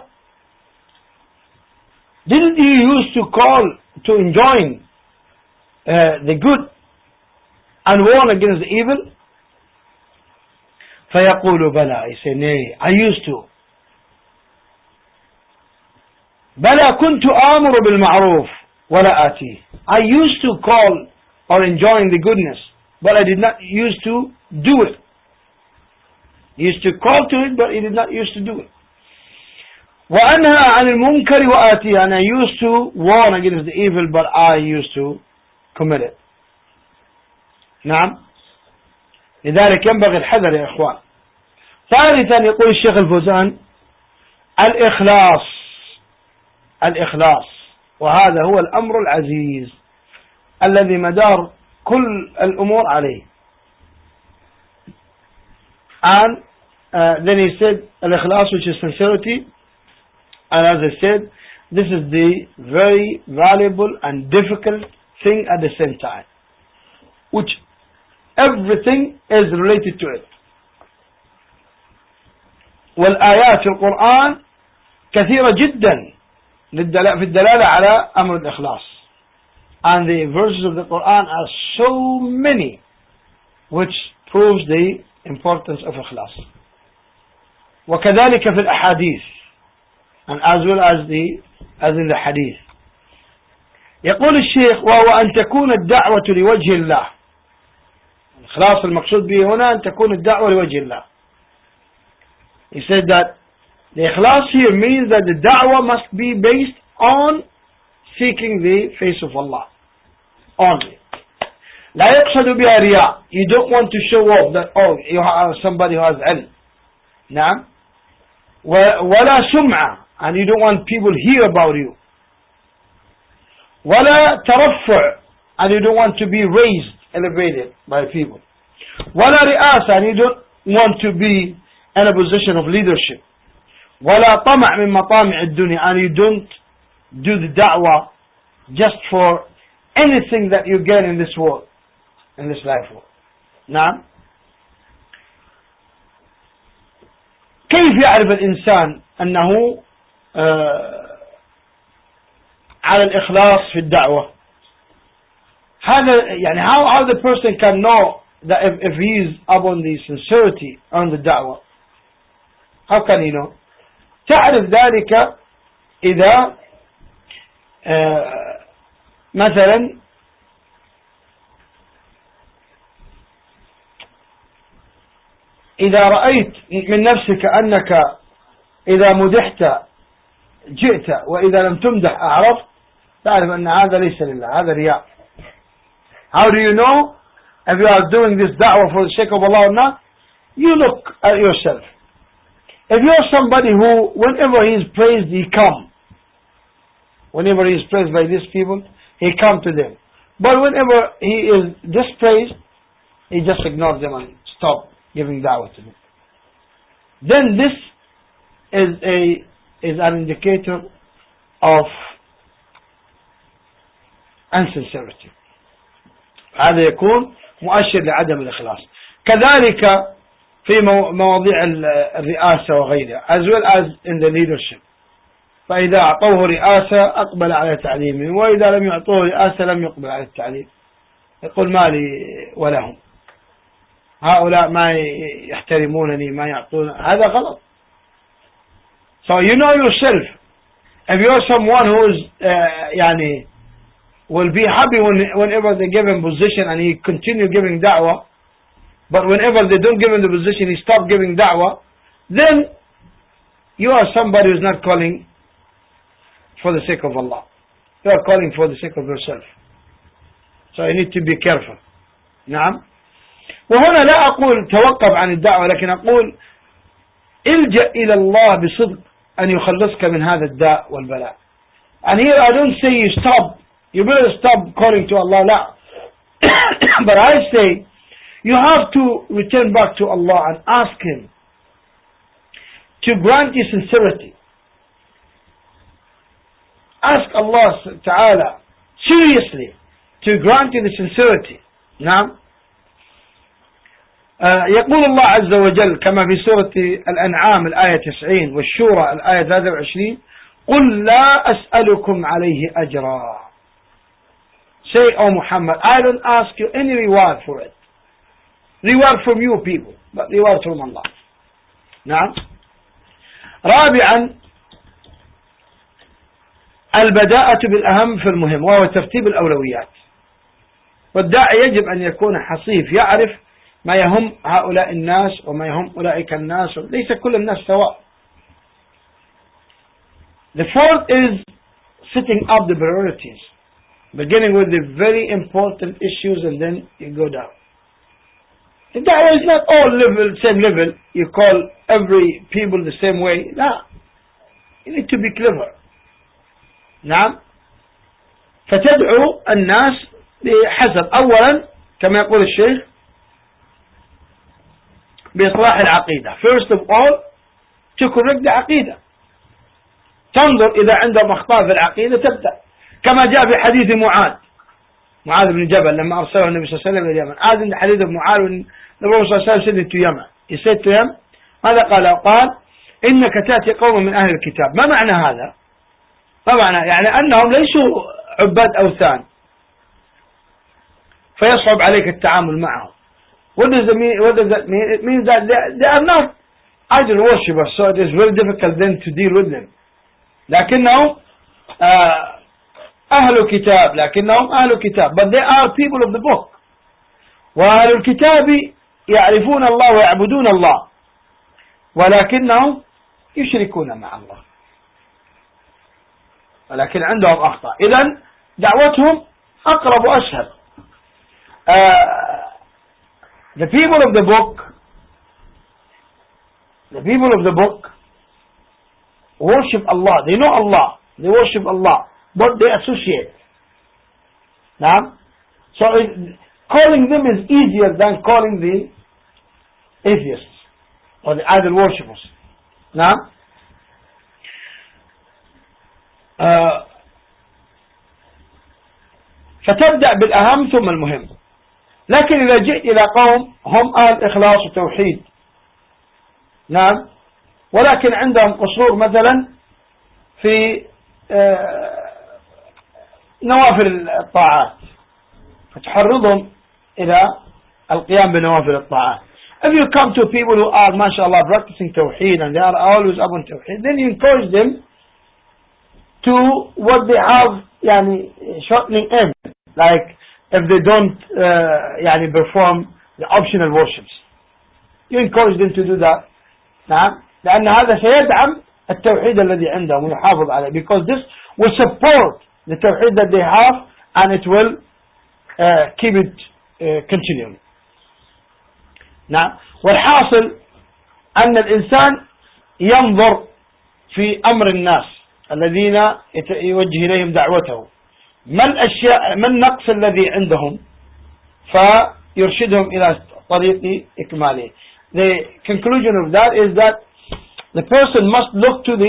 Didn't you used to call to enjoin the good and warn against the evil? فيقول بلى. He say, nay, I used to. بلى كنت آمر بالمعروف ولا آتيه. I used to call or enjoin the goodness, but I did not used to do it. He used to call to it, but he did not used to do it. وأنهى عن المنكر وآتيه. And I used to warn against the evil, but I used to commit it. نعم. لذلك ينبغي الحذر يا إخوان. ثالثا يقول الشيخ الفوزان الإخلاص، وهذا هو الأمر العزيز الذي مدار كل الأمور عليه. And then he said الإخلاص, which is sincerity, and as I said, this is the very valuable and difficult thing at the same time, which everything is related to it. والآيات في القرآن كثيرة جدا في الدلالة على أمر الإخلاص. And the verses of the Quran are so many which proves the importance of إخلاص. وكذلك في الأحاديث, and as well as in the hadith. يقول الشيخ وهو أن تكون الدعوة لوجه الله. الإخلاص المقصود به هنا أن تكون الدعوة لوجه الله. He said that the ikhlas here means that the da'wah must be based on seeking the face of Allah only. لا يقصد بها رياء. You don't want to show off that, oh, you are somebody who has ilm. نعم. ولا سمعة, and you don't want people hear about you. ولا ترفع, and you don't want to be raised, elevated by people. ولا رئاسة, and you don't want to be in a position of leadership. ولا طمع من مطامع الدنيا, and you don't do the da'wah just for anything that you get in this world, in this life world. نعم. كيف يعرف الإنسان أنه على الإخلاص في الدعوة؟ هذا يعني how the person can know that if he is upon the sincerity on the da'wah? How can he know? تعرف ذلك إذا مثلا إذا رأيت من نفسك أنك إذا مدحت جئت وإذا لم تمدح أعرفت، تعرف أن هذا ليس لله، هذا رياء. How do you know if you are doing this da'wah for the sake of Allah or not? You look at yourself. If you are somebody who, whenever he is praised, he come. Whenever he is praised by these people, he come to them. But whenever he is dispraised, he just ignores them and stop giving da'wah to them. Then this is an indicator of insincerity. هذا يكون مؤشر لعدم الإخلاص. كذلك في مواضيع الرئاسة وغيرها, as well as in the leadership. فإذا أعطوه رئاسة أقبل على تعليمه، وإذا لم يعطوه رئاسة لم يقبل على التعليم. يقول ما لي ولهم، هؤلاء ما يحترمونني، ما يعطون، هذا غلط. So you know yourself. If you are someone who is يعني will be happy whenever they give him position and he continue giving da'wah, but whenever they don't give him the position, he stop giving da'wah, then you are somebody who's not calling for the sake of Allah. You are calling for the sake of yourself. So you need to be careful. نعم. وهنا لا أقول توقف عن الدعوة، لكن أقول الجأ إلى الله بصدق أن يخلصك من هذا الداء والبلاء. And here I don't say you stop, you better stop calling to Allah, لا. But I say you have to return back to Allah and ask Him to grant you sincerity. Ask Allah Ta'ala seriously to grant you the sincerity. نعم. يقول الله عز وجل كما في سورة الأنعام الآية 90 والشورى الآية 23: قل لا أسألكم عليه أجرا. Say, O Muhammad, I don't ask you any reward for it. Reward from you people, but reward from Allah. نعم. رابعا البداءة بالأهم في المهم، وهو ترتيب الأولويات. والداعي يجب أن يكون حصيف، يعرف ما يهم هؤلاء الناس وما يهم أولئك الناس، ليس كل الناس سواء. The fourth is setting up the priorities, beginning with the very important issues and then you go down. The da'wah is not all level, same level, you call every people the same way. No. You need to be clever. نعم. فتدعو الناس بحسب أولا كما يقول الشيخ بإصلاح العقيدة. First of all to correct the عقيدة. تنظر إذا عندهم أخطاء في العقيدة تبدأ، كما جاء في حديث معاذ بن جبل لما أرسله النبي صلى الله عليه وسلم إلى اليمن. هذا حديث معاذ النبي صلى الله عليه وسلم to Yemen. He said to him ماذا قال إنك تأتي قوم من أهل الكتاب. ما معنى هذا؟ ما معنى؟ يعني أنهم ليسوا عباد أوثان فيصعب عليك التعامل معهم. What does that mean? It means that they are not idol worshippers, so it is very difficult then to deal with them. لكنهم أهل كتاب, but they are people of the book. وأهل الكتاب يعرفون الله ويعبدون الله ولكنهم يشركون مع الله، ولكن عندهم أخطاء. إذن دعوتهم أقرب وأسهل. The people of the book worship Allah, they know Allah, they worship Allah, but they associate. Now, so calling them is easier than calling the atheists or the idol worshippers. Now, فتبدأ بالأهم ثم المهم. لكن إذا جئت إلى قوم هم أهل إخلاص وتوحيد، نعم، ولكن عندهم قصور مثلا في نوافل الطاعات، فتحرضهم إلى القيام بنوافل الطاعات. If you come to people who are, mashallah, practicing tawheed and they are always upon tawheed, then you encourage them to what they have, yani, shortening in, like if they don't perform the optional worships, you encourage them to do that. نعم، لأن هذا سيدعم التوحيد الذي عندهم ويحافظ عليه, because this will support the tawheed that they have and it will keep it continuing. نعم. والحاصل أن الإنسان ينظر في أمر الناس الذين يوجه إليهم دعوته، ما الأشياء، ما النقص الذي عندهم، فيرشدهم إلى طريق إكماله. The conclusion of that is that the person must look to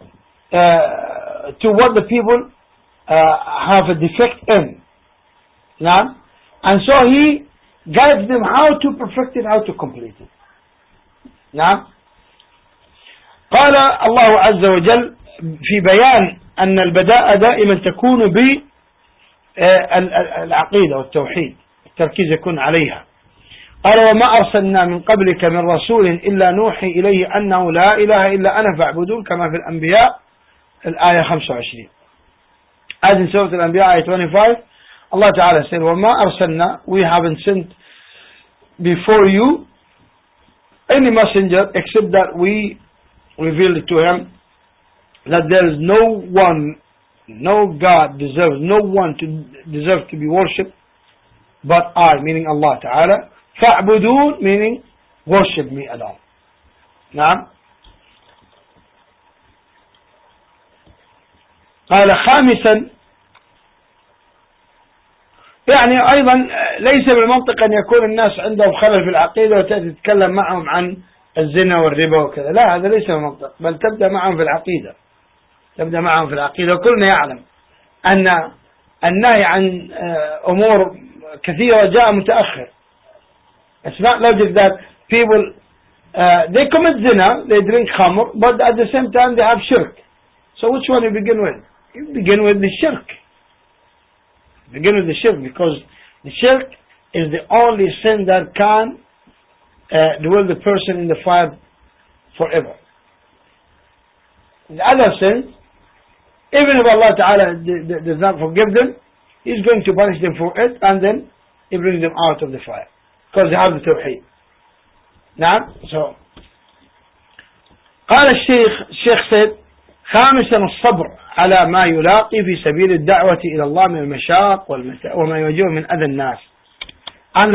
what the people have a defect in, نعم, and so he guides them how to perfect it, how to complete it. نعم. قال الله عز وجل في بيان أن البداءة دائما تكون بالعقيدة والتوحيد، التركيز يكون عليها. قال وما أرسلنا من قبلك من رسول إلا نوحي إليه أنه لا إله إلا أنا فاعبدون، كما في الأنبياء الآية 25. هذه سورة الأنبياء آية 25 Allah Ta'ala said, وَمَا أَرْسَلْنَا, we haven't sent before you any messenger except that we revealed it to him that there is no one, no God deserves, no one to deserve to be worshipped but I, meaning Allah Ta'ala. فَاعْبُدُونَ, meaning worship me alone. نعم. قال خامسا، يعني أيضا ليس بالمنطق أن يكون الناس عندهم خلل في العقيدة وتأتي تتكلم معهم عن الزنا والربا وكذا، لا، هذا ليس بالمنطق، بل تبدأ معهم في العقيدة، تبدأ معهم في العقيدة. وكلنا يعلم أن النهي عن أمور كثيرة جاء متأخر. It's not logic that people they commit zina, they drink khamr, but at the same time they have shirk. So which one you begin with? You begin with the shirk. Begin with the shirk, because the shirk is the only sin that can dwell the person in the fire forever. The other sins, even if Allah Ta'ala does not forgive them, He's going to punish them for it, and then He brings them out of the fire, because they have the tawheed. نعم. So قال الشيخ said خامسا الصبر على ما يلاقي في سبيل الدعوة إلى الله من المشاق وما يواجهه من أذى الناس. And the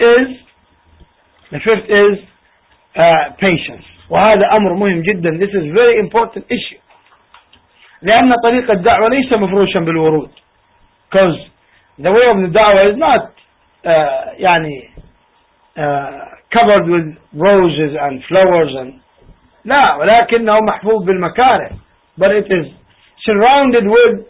fifth is patience. وهذا أمر مهم جدا. This is very important issue. لأن طريق الدعوة ليس مفروشا بالورود. Because the way of the da'wah is not يعني covered with roses and flowers and لا، ولكنه محفوظ بالمكاره. But it is surrounded with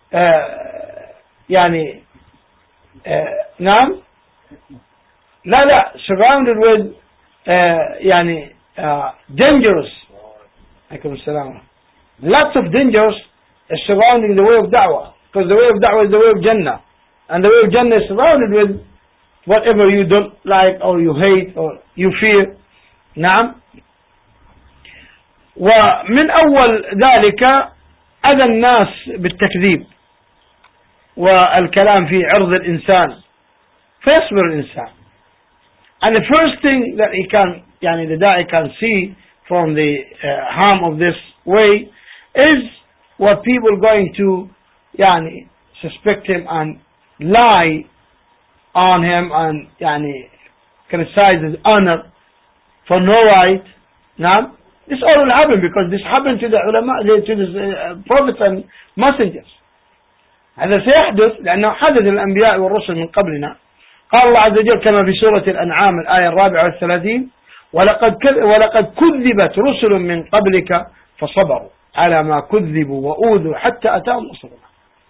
يعني نعم لا surrounded with يعني dangerous. عليكم السلام. Lots of dangers is surrounding the way of da'wah, because the way of da'wah is the way of Jannah, and the way of Jannah is surrounded with whatever you don't like or you hate or you fear. نعم. ومن أول ذلك أذى الناس بالتكذيب والكلام في عرض الإنسان فيصبر الإنسان. And the first thing that he can, يعني the da'i can see from the harm of this way is what people going to يعني suspect him and lie on him and يعني criticize his honor for no right. نعم. This all will happen because this happened to the ulama, to the prophets and messengers. هذا سيحدث لأنه حدث الأنبياء والرسل من قبلنا. قال الله عز وجل كما في سورة الأنعام الآية 34 ولقد كذبت رسل من قبلك فصبروا على ما كذبوا وأوذوا حتى أتاهم نصرنا.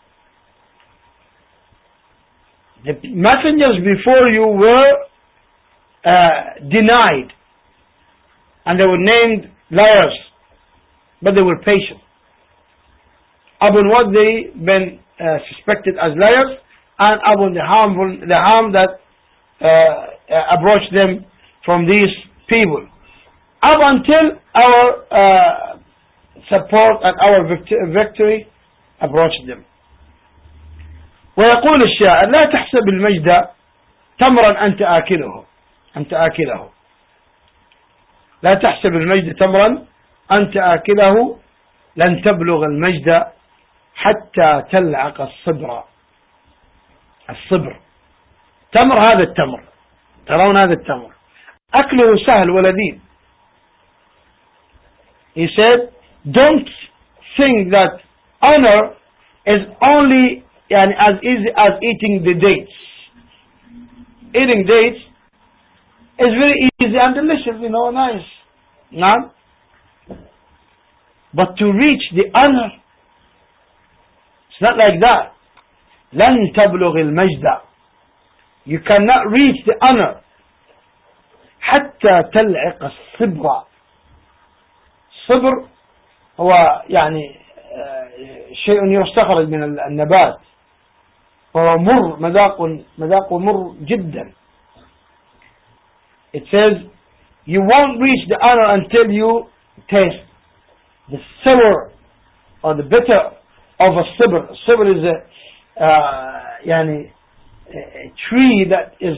The messengers before you were denied and they were named liars, but they were patient upon what they been suspected as liars and upon the harm that approached them from these people, up until our support and our victory approached them. ويقول الشاعر لا تحسب المجد تمرا أنت آكله لا تحسب المجد تمرا أنت آكله لن تبلغ المجد حتى تلعق الصبر. تمر، هذا التمر، ترون هذا التمر أكله سهل ولذيذ. He said, don't think that honor is only as easy as eating the dates. Eating dates is very easy and delicious, nice. No? But to reach the honor, it's not like that. لن تبلغ المجد. You cannot reach the honor حتى تلعق الصبر. الصبر هو يعني شيء يستخرج من النبات وهو مر، مذاقه مر جدا. It says you won't reach the honor until you taste the sour or the bitter of a sabr. Sabr is يعني a tree that is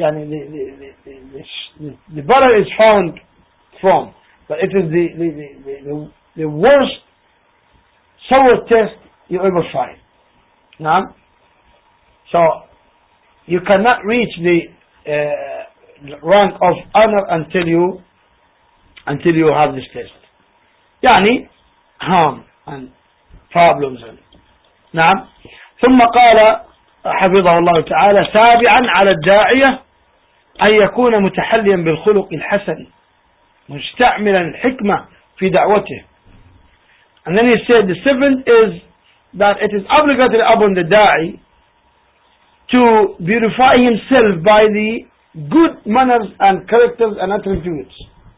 the butter is found from, but it is the worst sour taste you ever find. Now, so you cannot reach the rank of honor until you have this taste. يعني harm and problems. نعم. ثم قال حفظه الله تعالى: سابعا على الداعية أن يكون متحليا بالخلق الحسن مستعملا الحكمة في دعوته. And then he said the seventh is that it is obligatory upon the da'i to beautify himself by the good manners and characters and attributes.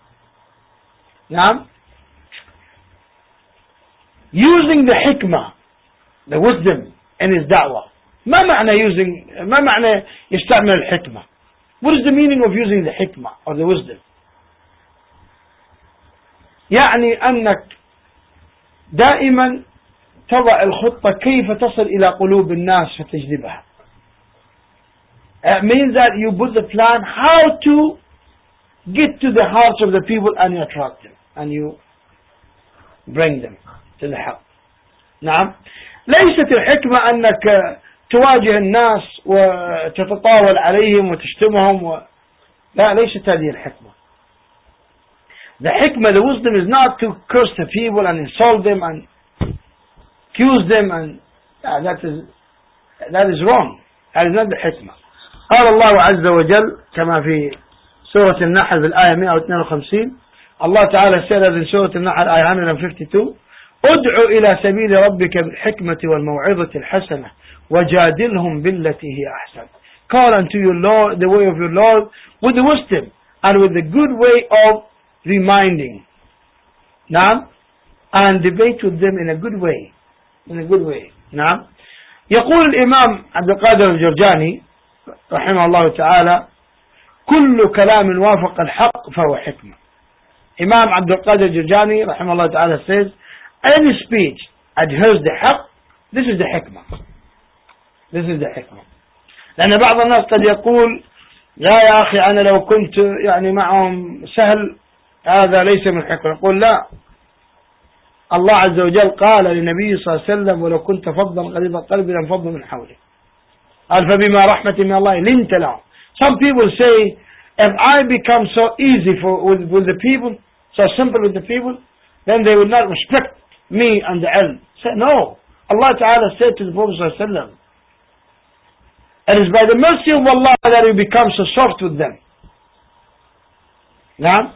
Now, using the hikmah, the wisdom in his da'wah. ما معنى يستعمل الحكمة? What is the meaning of using the hikmah or the wisdom? يعني أنك دائما تضع الخطة كيف تصل إلى قلوب الناس فتجذبها. It means that you put the plan how to get to the hearts of the people and you attract them and you bring them to the حق. نعم. ليست الحكمة أنك تواجه الناس وتتطاول عليهم وتشتمهم لا، ليست هذه الحكمة. The hikmah, the wisdom is not to curse the people and insult them and accuse them, and that is wrong. That is not the hikmah. قال الله عز وجل كما في سورة النحل في الآية 152. Allah Ta'ala said in Surah Al-Nahl ayah 152: ادع إلى سبيل ربك بالحكمة والموعظة الحسنة وجادلهم بالتي هي أحسن. Call unto your Lord, the way of your Lord, with the wisdom and with the good way of reminding. نعم. And debate with them in a good way. In a good way. نعم. يقول الإمام عبد القادر الجرجاني رحمه الله تعالى: كل كلام وافق الحق فهو حكمة. Imam Abdul Qadir Jurjani رحمه الله تعالى says, any speech adheres the haqq, this is the hikmah. This is the hikmah. لأن بعض الناس قد يقول: لا يا أخي أنا لو كنت يعني معهم سهل هذا ليس من الحكمة. يقول لا، الله عز وجل قال للنبي صلى الله عليه وسلم: ولو كنت فظا غليظ القلب لانفضوا من حولك. قال: فبما رحمة من الله لنت لهم. Some people say, if I become so easy with the people, so simple with the people, then they will not respect me and the ilm. Say, no. Allah Ta'ala said to the Prophet sallallahu alaihi wasallam, it is by the mercy of Allah that you become so soft with them. نعم.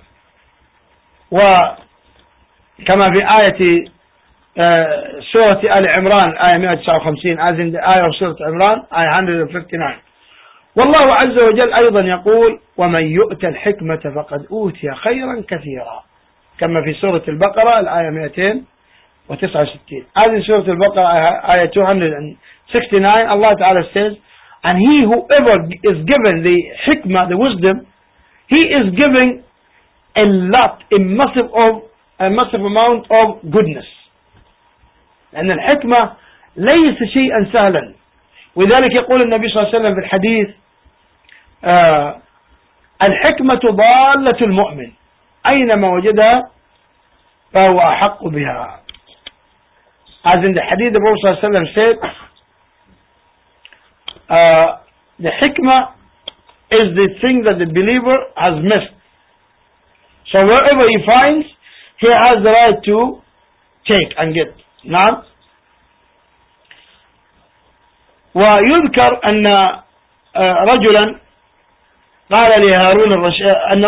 وكما في آية سورة آل عمران آية 159 as in the آية of سورة عمران آية 159. والله عز وجل أيضا يقول: ومن يؤت الحكمة فقد أوتي خيرا كثيرا. كما في سورة البقرة الآية 269. as in سورة البقرة آية 269 Allah Ta'ala says, and he whoever is given the hikmah, the wisdom, he is giving a massive amount of goodness. لأن الحكمة ليس شيئا سهلا. ولذلك يقول النبي صلى الله عليه وسلم في الحديث: الحكمة ضالة المؤمن أينما وجدها فهو أحق بها. As in the hadith, the Prophet صلى الله عليه وسلم said, the hikmah is the thing that the believer has missed. So wherever he finds, he has the right to take and get. نعم. ويذكر أن رجلا قال لهارون الرشيد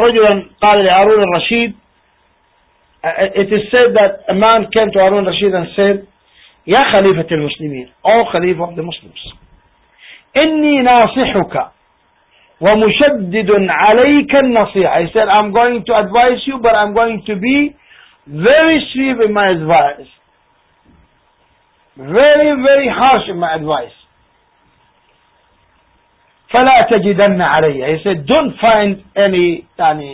it is said that a man came to Harun al-Rashid and said: يا خليفة المسلمين, O Khalifa of the Muslims, إني ناصحك ومشدد عليك النصيحة. He said, I'm going to advise you, but I'm going to be very severe in my advice, very, very harsh in my advice. فلا تجدن علي. He said, don't find any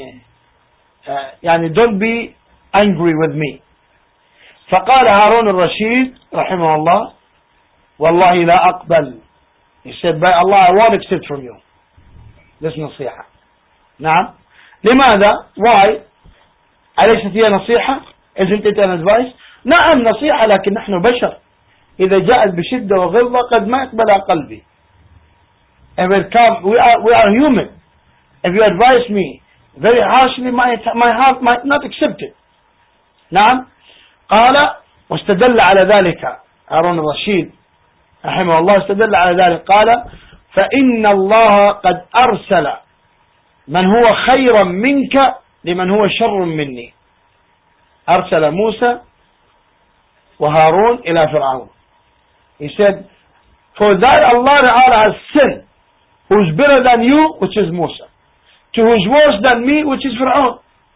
don't be angry with me. فقال هارون الرشيد رحمه الله: والله لا أقبل He said, by Allah, I won't accept from you this نصيحة. نعم. لماذا? Why? أليست هي نصيحة؟ Isn't it an advice? نعم نصيحة، لكن نحن بشر، إذا جاءت بشدة وغلظة قد ما يقبلها قلبي. And we are human. If you advise me very harshly, my heart might not accept it. نعم. قال واستدل على ذلك هارون الرشيد رحمه الله، استدل على ذلك قال فإن الله قد أرسل من هو خيرا منك لمن هو شر مني. أرسل موسى وهارون إلى فرعون. He said, for that Allah has sent who's better than you, which is Musa, to who's worse than me, which is Fir'aun.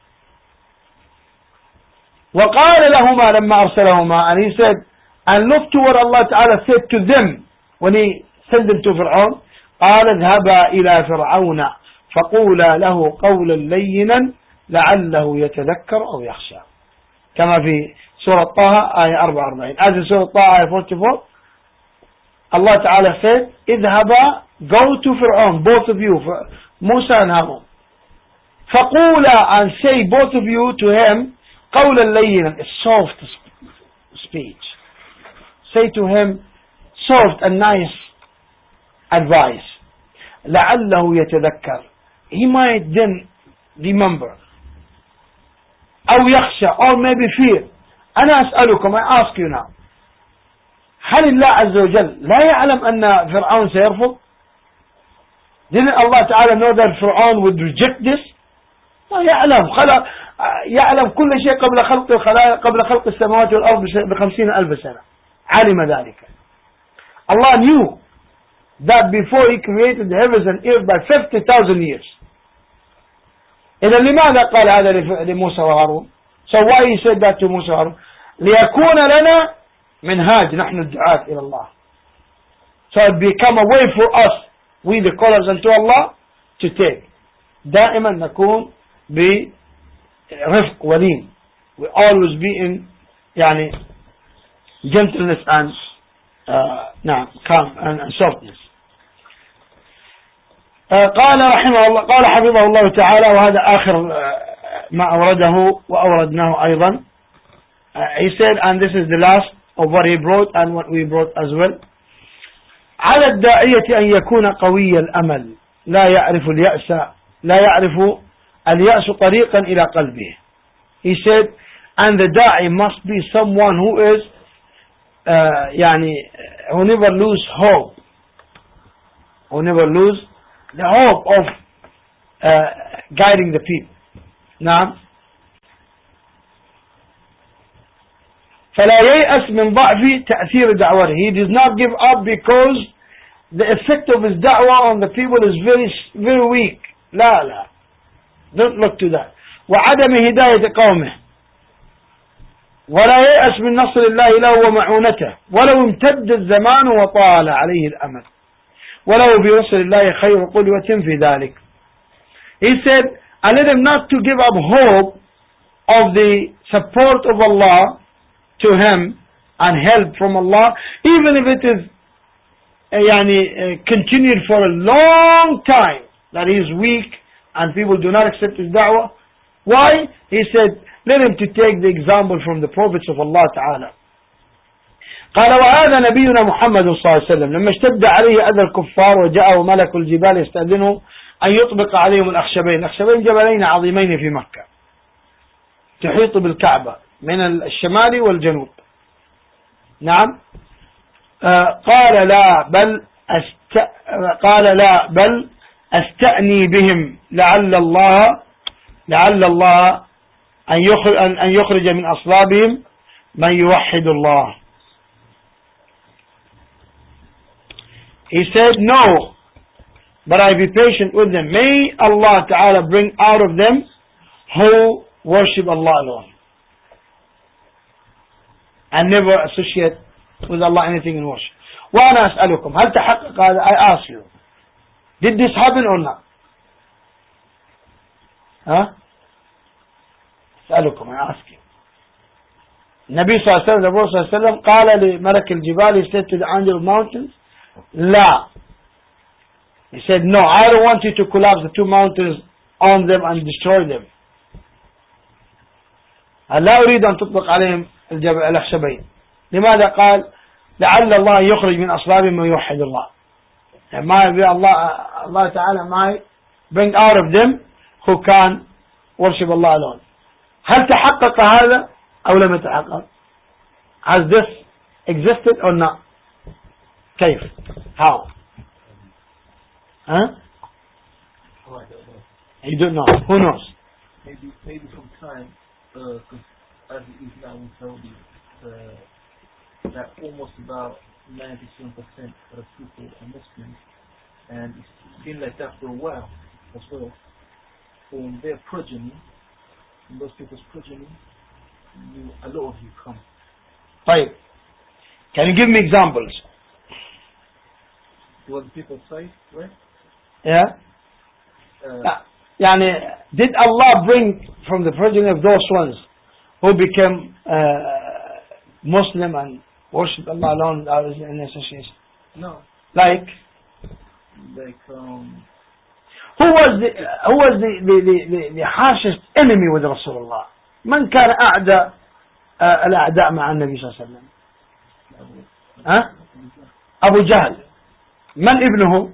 وقال لهما لما أرسلهما, and he said, and look to what Allah Ta'ala said to them when he sent them to Fir'aun. قال اذهبا إلى فرعون فقولا له قولا لينا لعله يتذكر أو يخشى. كما في سورة طه آية 44. As in سورة طه آية 44, Allah Ta'ala said, اذهبا, go to Fir'aun, both of you, Musa and Harun. فقولا, and say both of you to him, قولا لينا, a soft speech. Say to him soft and nice advice. لعله يتذكر, he might then remember. أو يخشى, or maybe fear. أنا أسألكم, I ask you now, هل الله عز وجل لا يعلم أن فرعون سيرفض؟ Didn't Allah Ta'ala know that Fir'aun would reject this? لا يعلم. يعلم كل شيء قبل خلق الخلائق، قبل خلق السماوات والأرض ب50,000 سنة. علم ذلك. Allah knew that before he created the heavens and earth by 50,000 years. إذا لماذا قال هذا لموسى وهارون؟ So why he said that to Musa وهارون? ليكون لنا منهاج نحن الدعاة إلى الله. So it become a way for us, we the callers unto Allah, to take. دائما نكون برفق ولين. We always be in يعني gentleness and نعم calm and softness. قال رحمه الله، قال حفظه الله تعالى، وهذا آخر ما أورده وأوردناه أيضا. He said, and this is the last of what he brought and what we brought as well. على الداعية أن يكون قوي الأمل لا يعرف اليأس طريقا إلى قلبه. He said, and the da'i must be someone who is يعني who never lose hope, who never lose the hope of guiding the people. نعم. فلا ييأس من ضعف تأثير دعوته. He does not give up because the effect of his da'wah on the people is very weak. لا don't look to that. وعدم هداية قومه. ولا ييأس من نصر الله له ومعونته ولو امتد الزمان وطال عليه الأمل ولو بنصر الله خير قدوة في ذلك. He said, and let him not to give up hope of the support of Allah to him and help from Allah, even if it is continued for a long time, that he is weak and people do not accept his da'wah. Why? He said, let him to take the example from the prophets of Allah Ta'ala. قال وهذا نبينا محمد صلى الله عليه وسلم لما اشتد عليه أذى الكفار وجاءه ملك الجبال يستأذنه أن يطبق عليهم الأخشبين جبلين عظيمين في مكة تحيط بالكعبة من الشمال والجنوب. نعم. قال لا بل أستأني بهم لعل الله أن يخرج من أصلابهم من يوحد الله. He said, no, but I be patient with them. May Allah Ta'ala bring out of them who worship Allah alone and never associate with Allah anything in worship. وأنا أسألكم هل تحقق هذا? I ask you, did this happen or not? أسألكم, I ask you. النبي صلى الله عليه وسلم, the Prophet صلى الله عليه وسلم قال لملك الجبال, he said to the angel of mountains, لا, He said, no, I don't want you to collapse the two mountains on them and destroy them. لا أريد أن تطلق عليهم الأخشبين. لماذا قال لعل الله يخرج من أصلابهم من يوحد الله. ما Allah Ta'ala might bring out of them who can worship Allah alone. هل تحقق هذا أو لم يتحقق؟ Has this existed or not? كيف? How? Huh? Oh, I don't know. You don't know. Who knows? Maybe from time, because as it is now in Saudi, that almost about 97% of the people are Muslims, and it's been like that for a while as well. From their progeny, from those people's progeny, a lot of you come. طيب. Can you give me examples? What the people say, right? Yeah. يعني, did Allah bring from the progeny of those ones who became Muslim and worship Allah alone without any association? No. Like who was the harshest enemy with Rasulullah? من كان أعدى الأعداء مع النبي صلى الله عليه وسلم؟ أبو جهل. من ابنه؟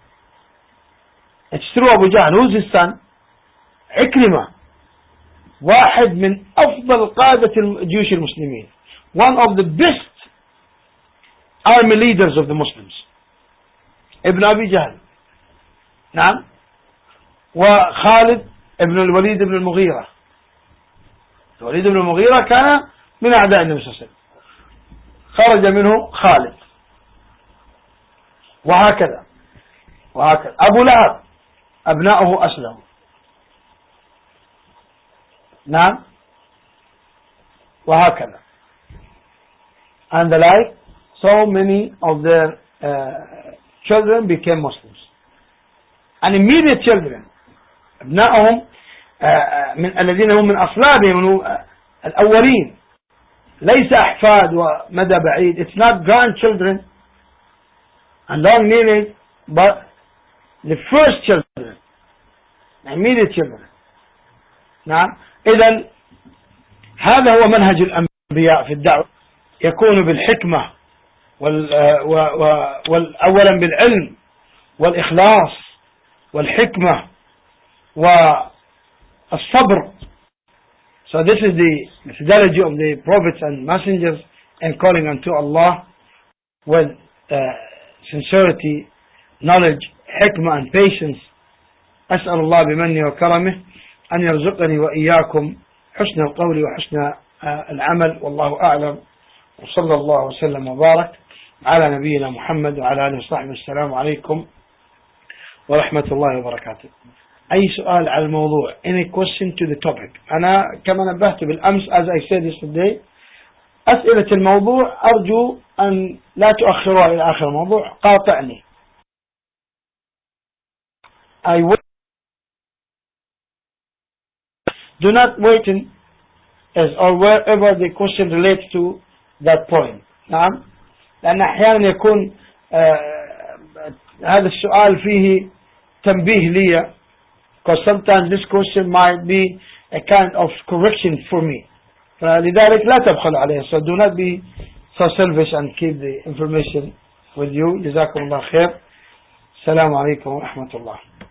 It's true, أبو جهل. Who's his son? عكرمة. واحد من أفضل قادة الجيوش المسلمين. One of the best army leaders of the Muslims. ابن أبي جهل. نعم. وخالد ابن الوليد بن المغيرة. الوليد بن المغيرة كان من أعداء النبي صلى الله عليه وسلم. خرج منه خالد. وهكذا أبو لهب أبناؤه أسلموا. نعم. وهكذا. And the like, so many of their children became Muslims. And immediate children, أبناؤهم من الذين هم من أصلابهم الأولين. ليس أحفاد ومدى بعيد. It's not grandchildren and long lineage, but the first children, immediate children. نعم. إذن هذا هو منهج الأنبياء في الدعوة، يكون بالحكمة أولا بالعلم والإخلاص والحكمة والصبر. So this is the methodology of the prophets and messengers in calling unto Allah with sincerity, knowledge, حكمة and patience. أسأل الله بمنه وكرمه أن يرزقني وإياكم حسن القول وحسن العمل، والله أعلم. وصلى الله وسلم وبارك على نبينا محمد وعلى آله وصحبه. السلام عليكم ورحمة الله وبركاته. أي سؤال على الموضوع؟ Any question to the topic؟ أنا كما نبهت بالأمس as I said yesterday، أسئلة الموضوع أرجو أن لا تؤخروها إلى آخر الموضوع، قاطعني. Do not wait as or wherever the question relates to that point. نعم. لأن أحيانا يكون هذا السؤال فيه تنبيه لي، because sometimes this question might be a kind of correction for me. فلذلك لا تبخل عليه. So do not be so selfish and keep the information with you. جزاكم الله خير. السلام عليكم ورحمة الله.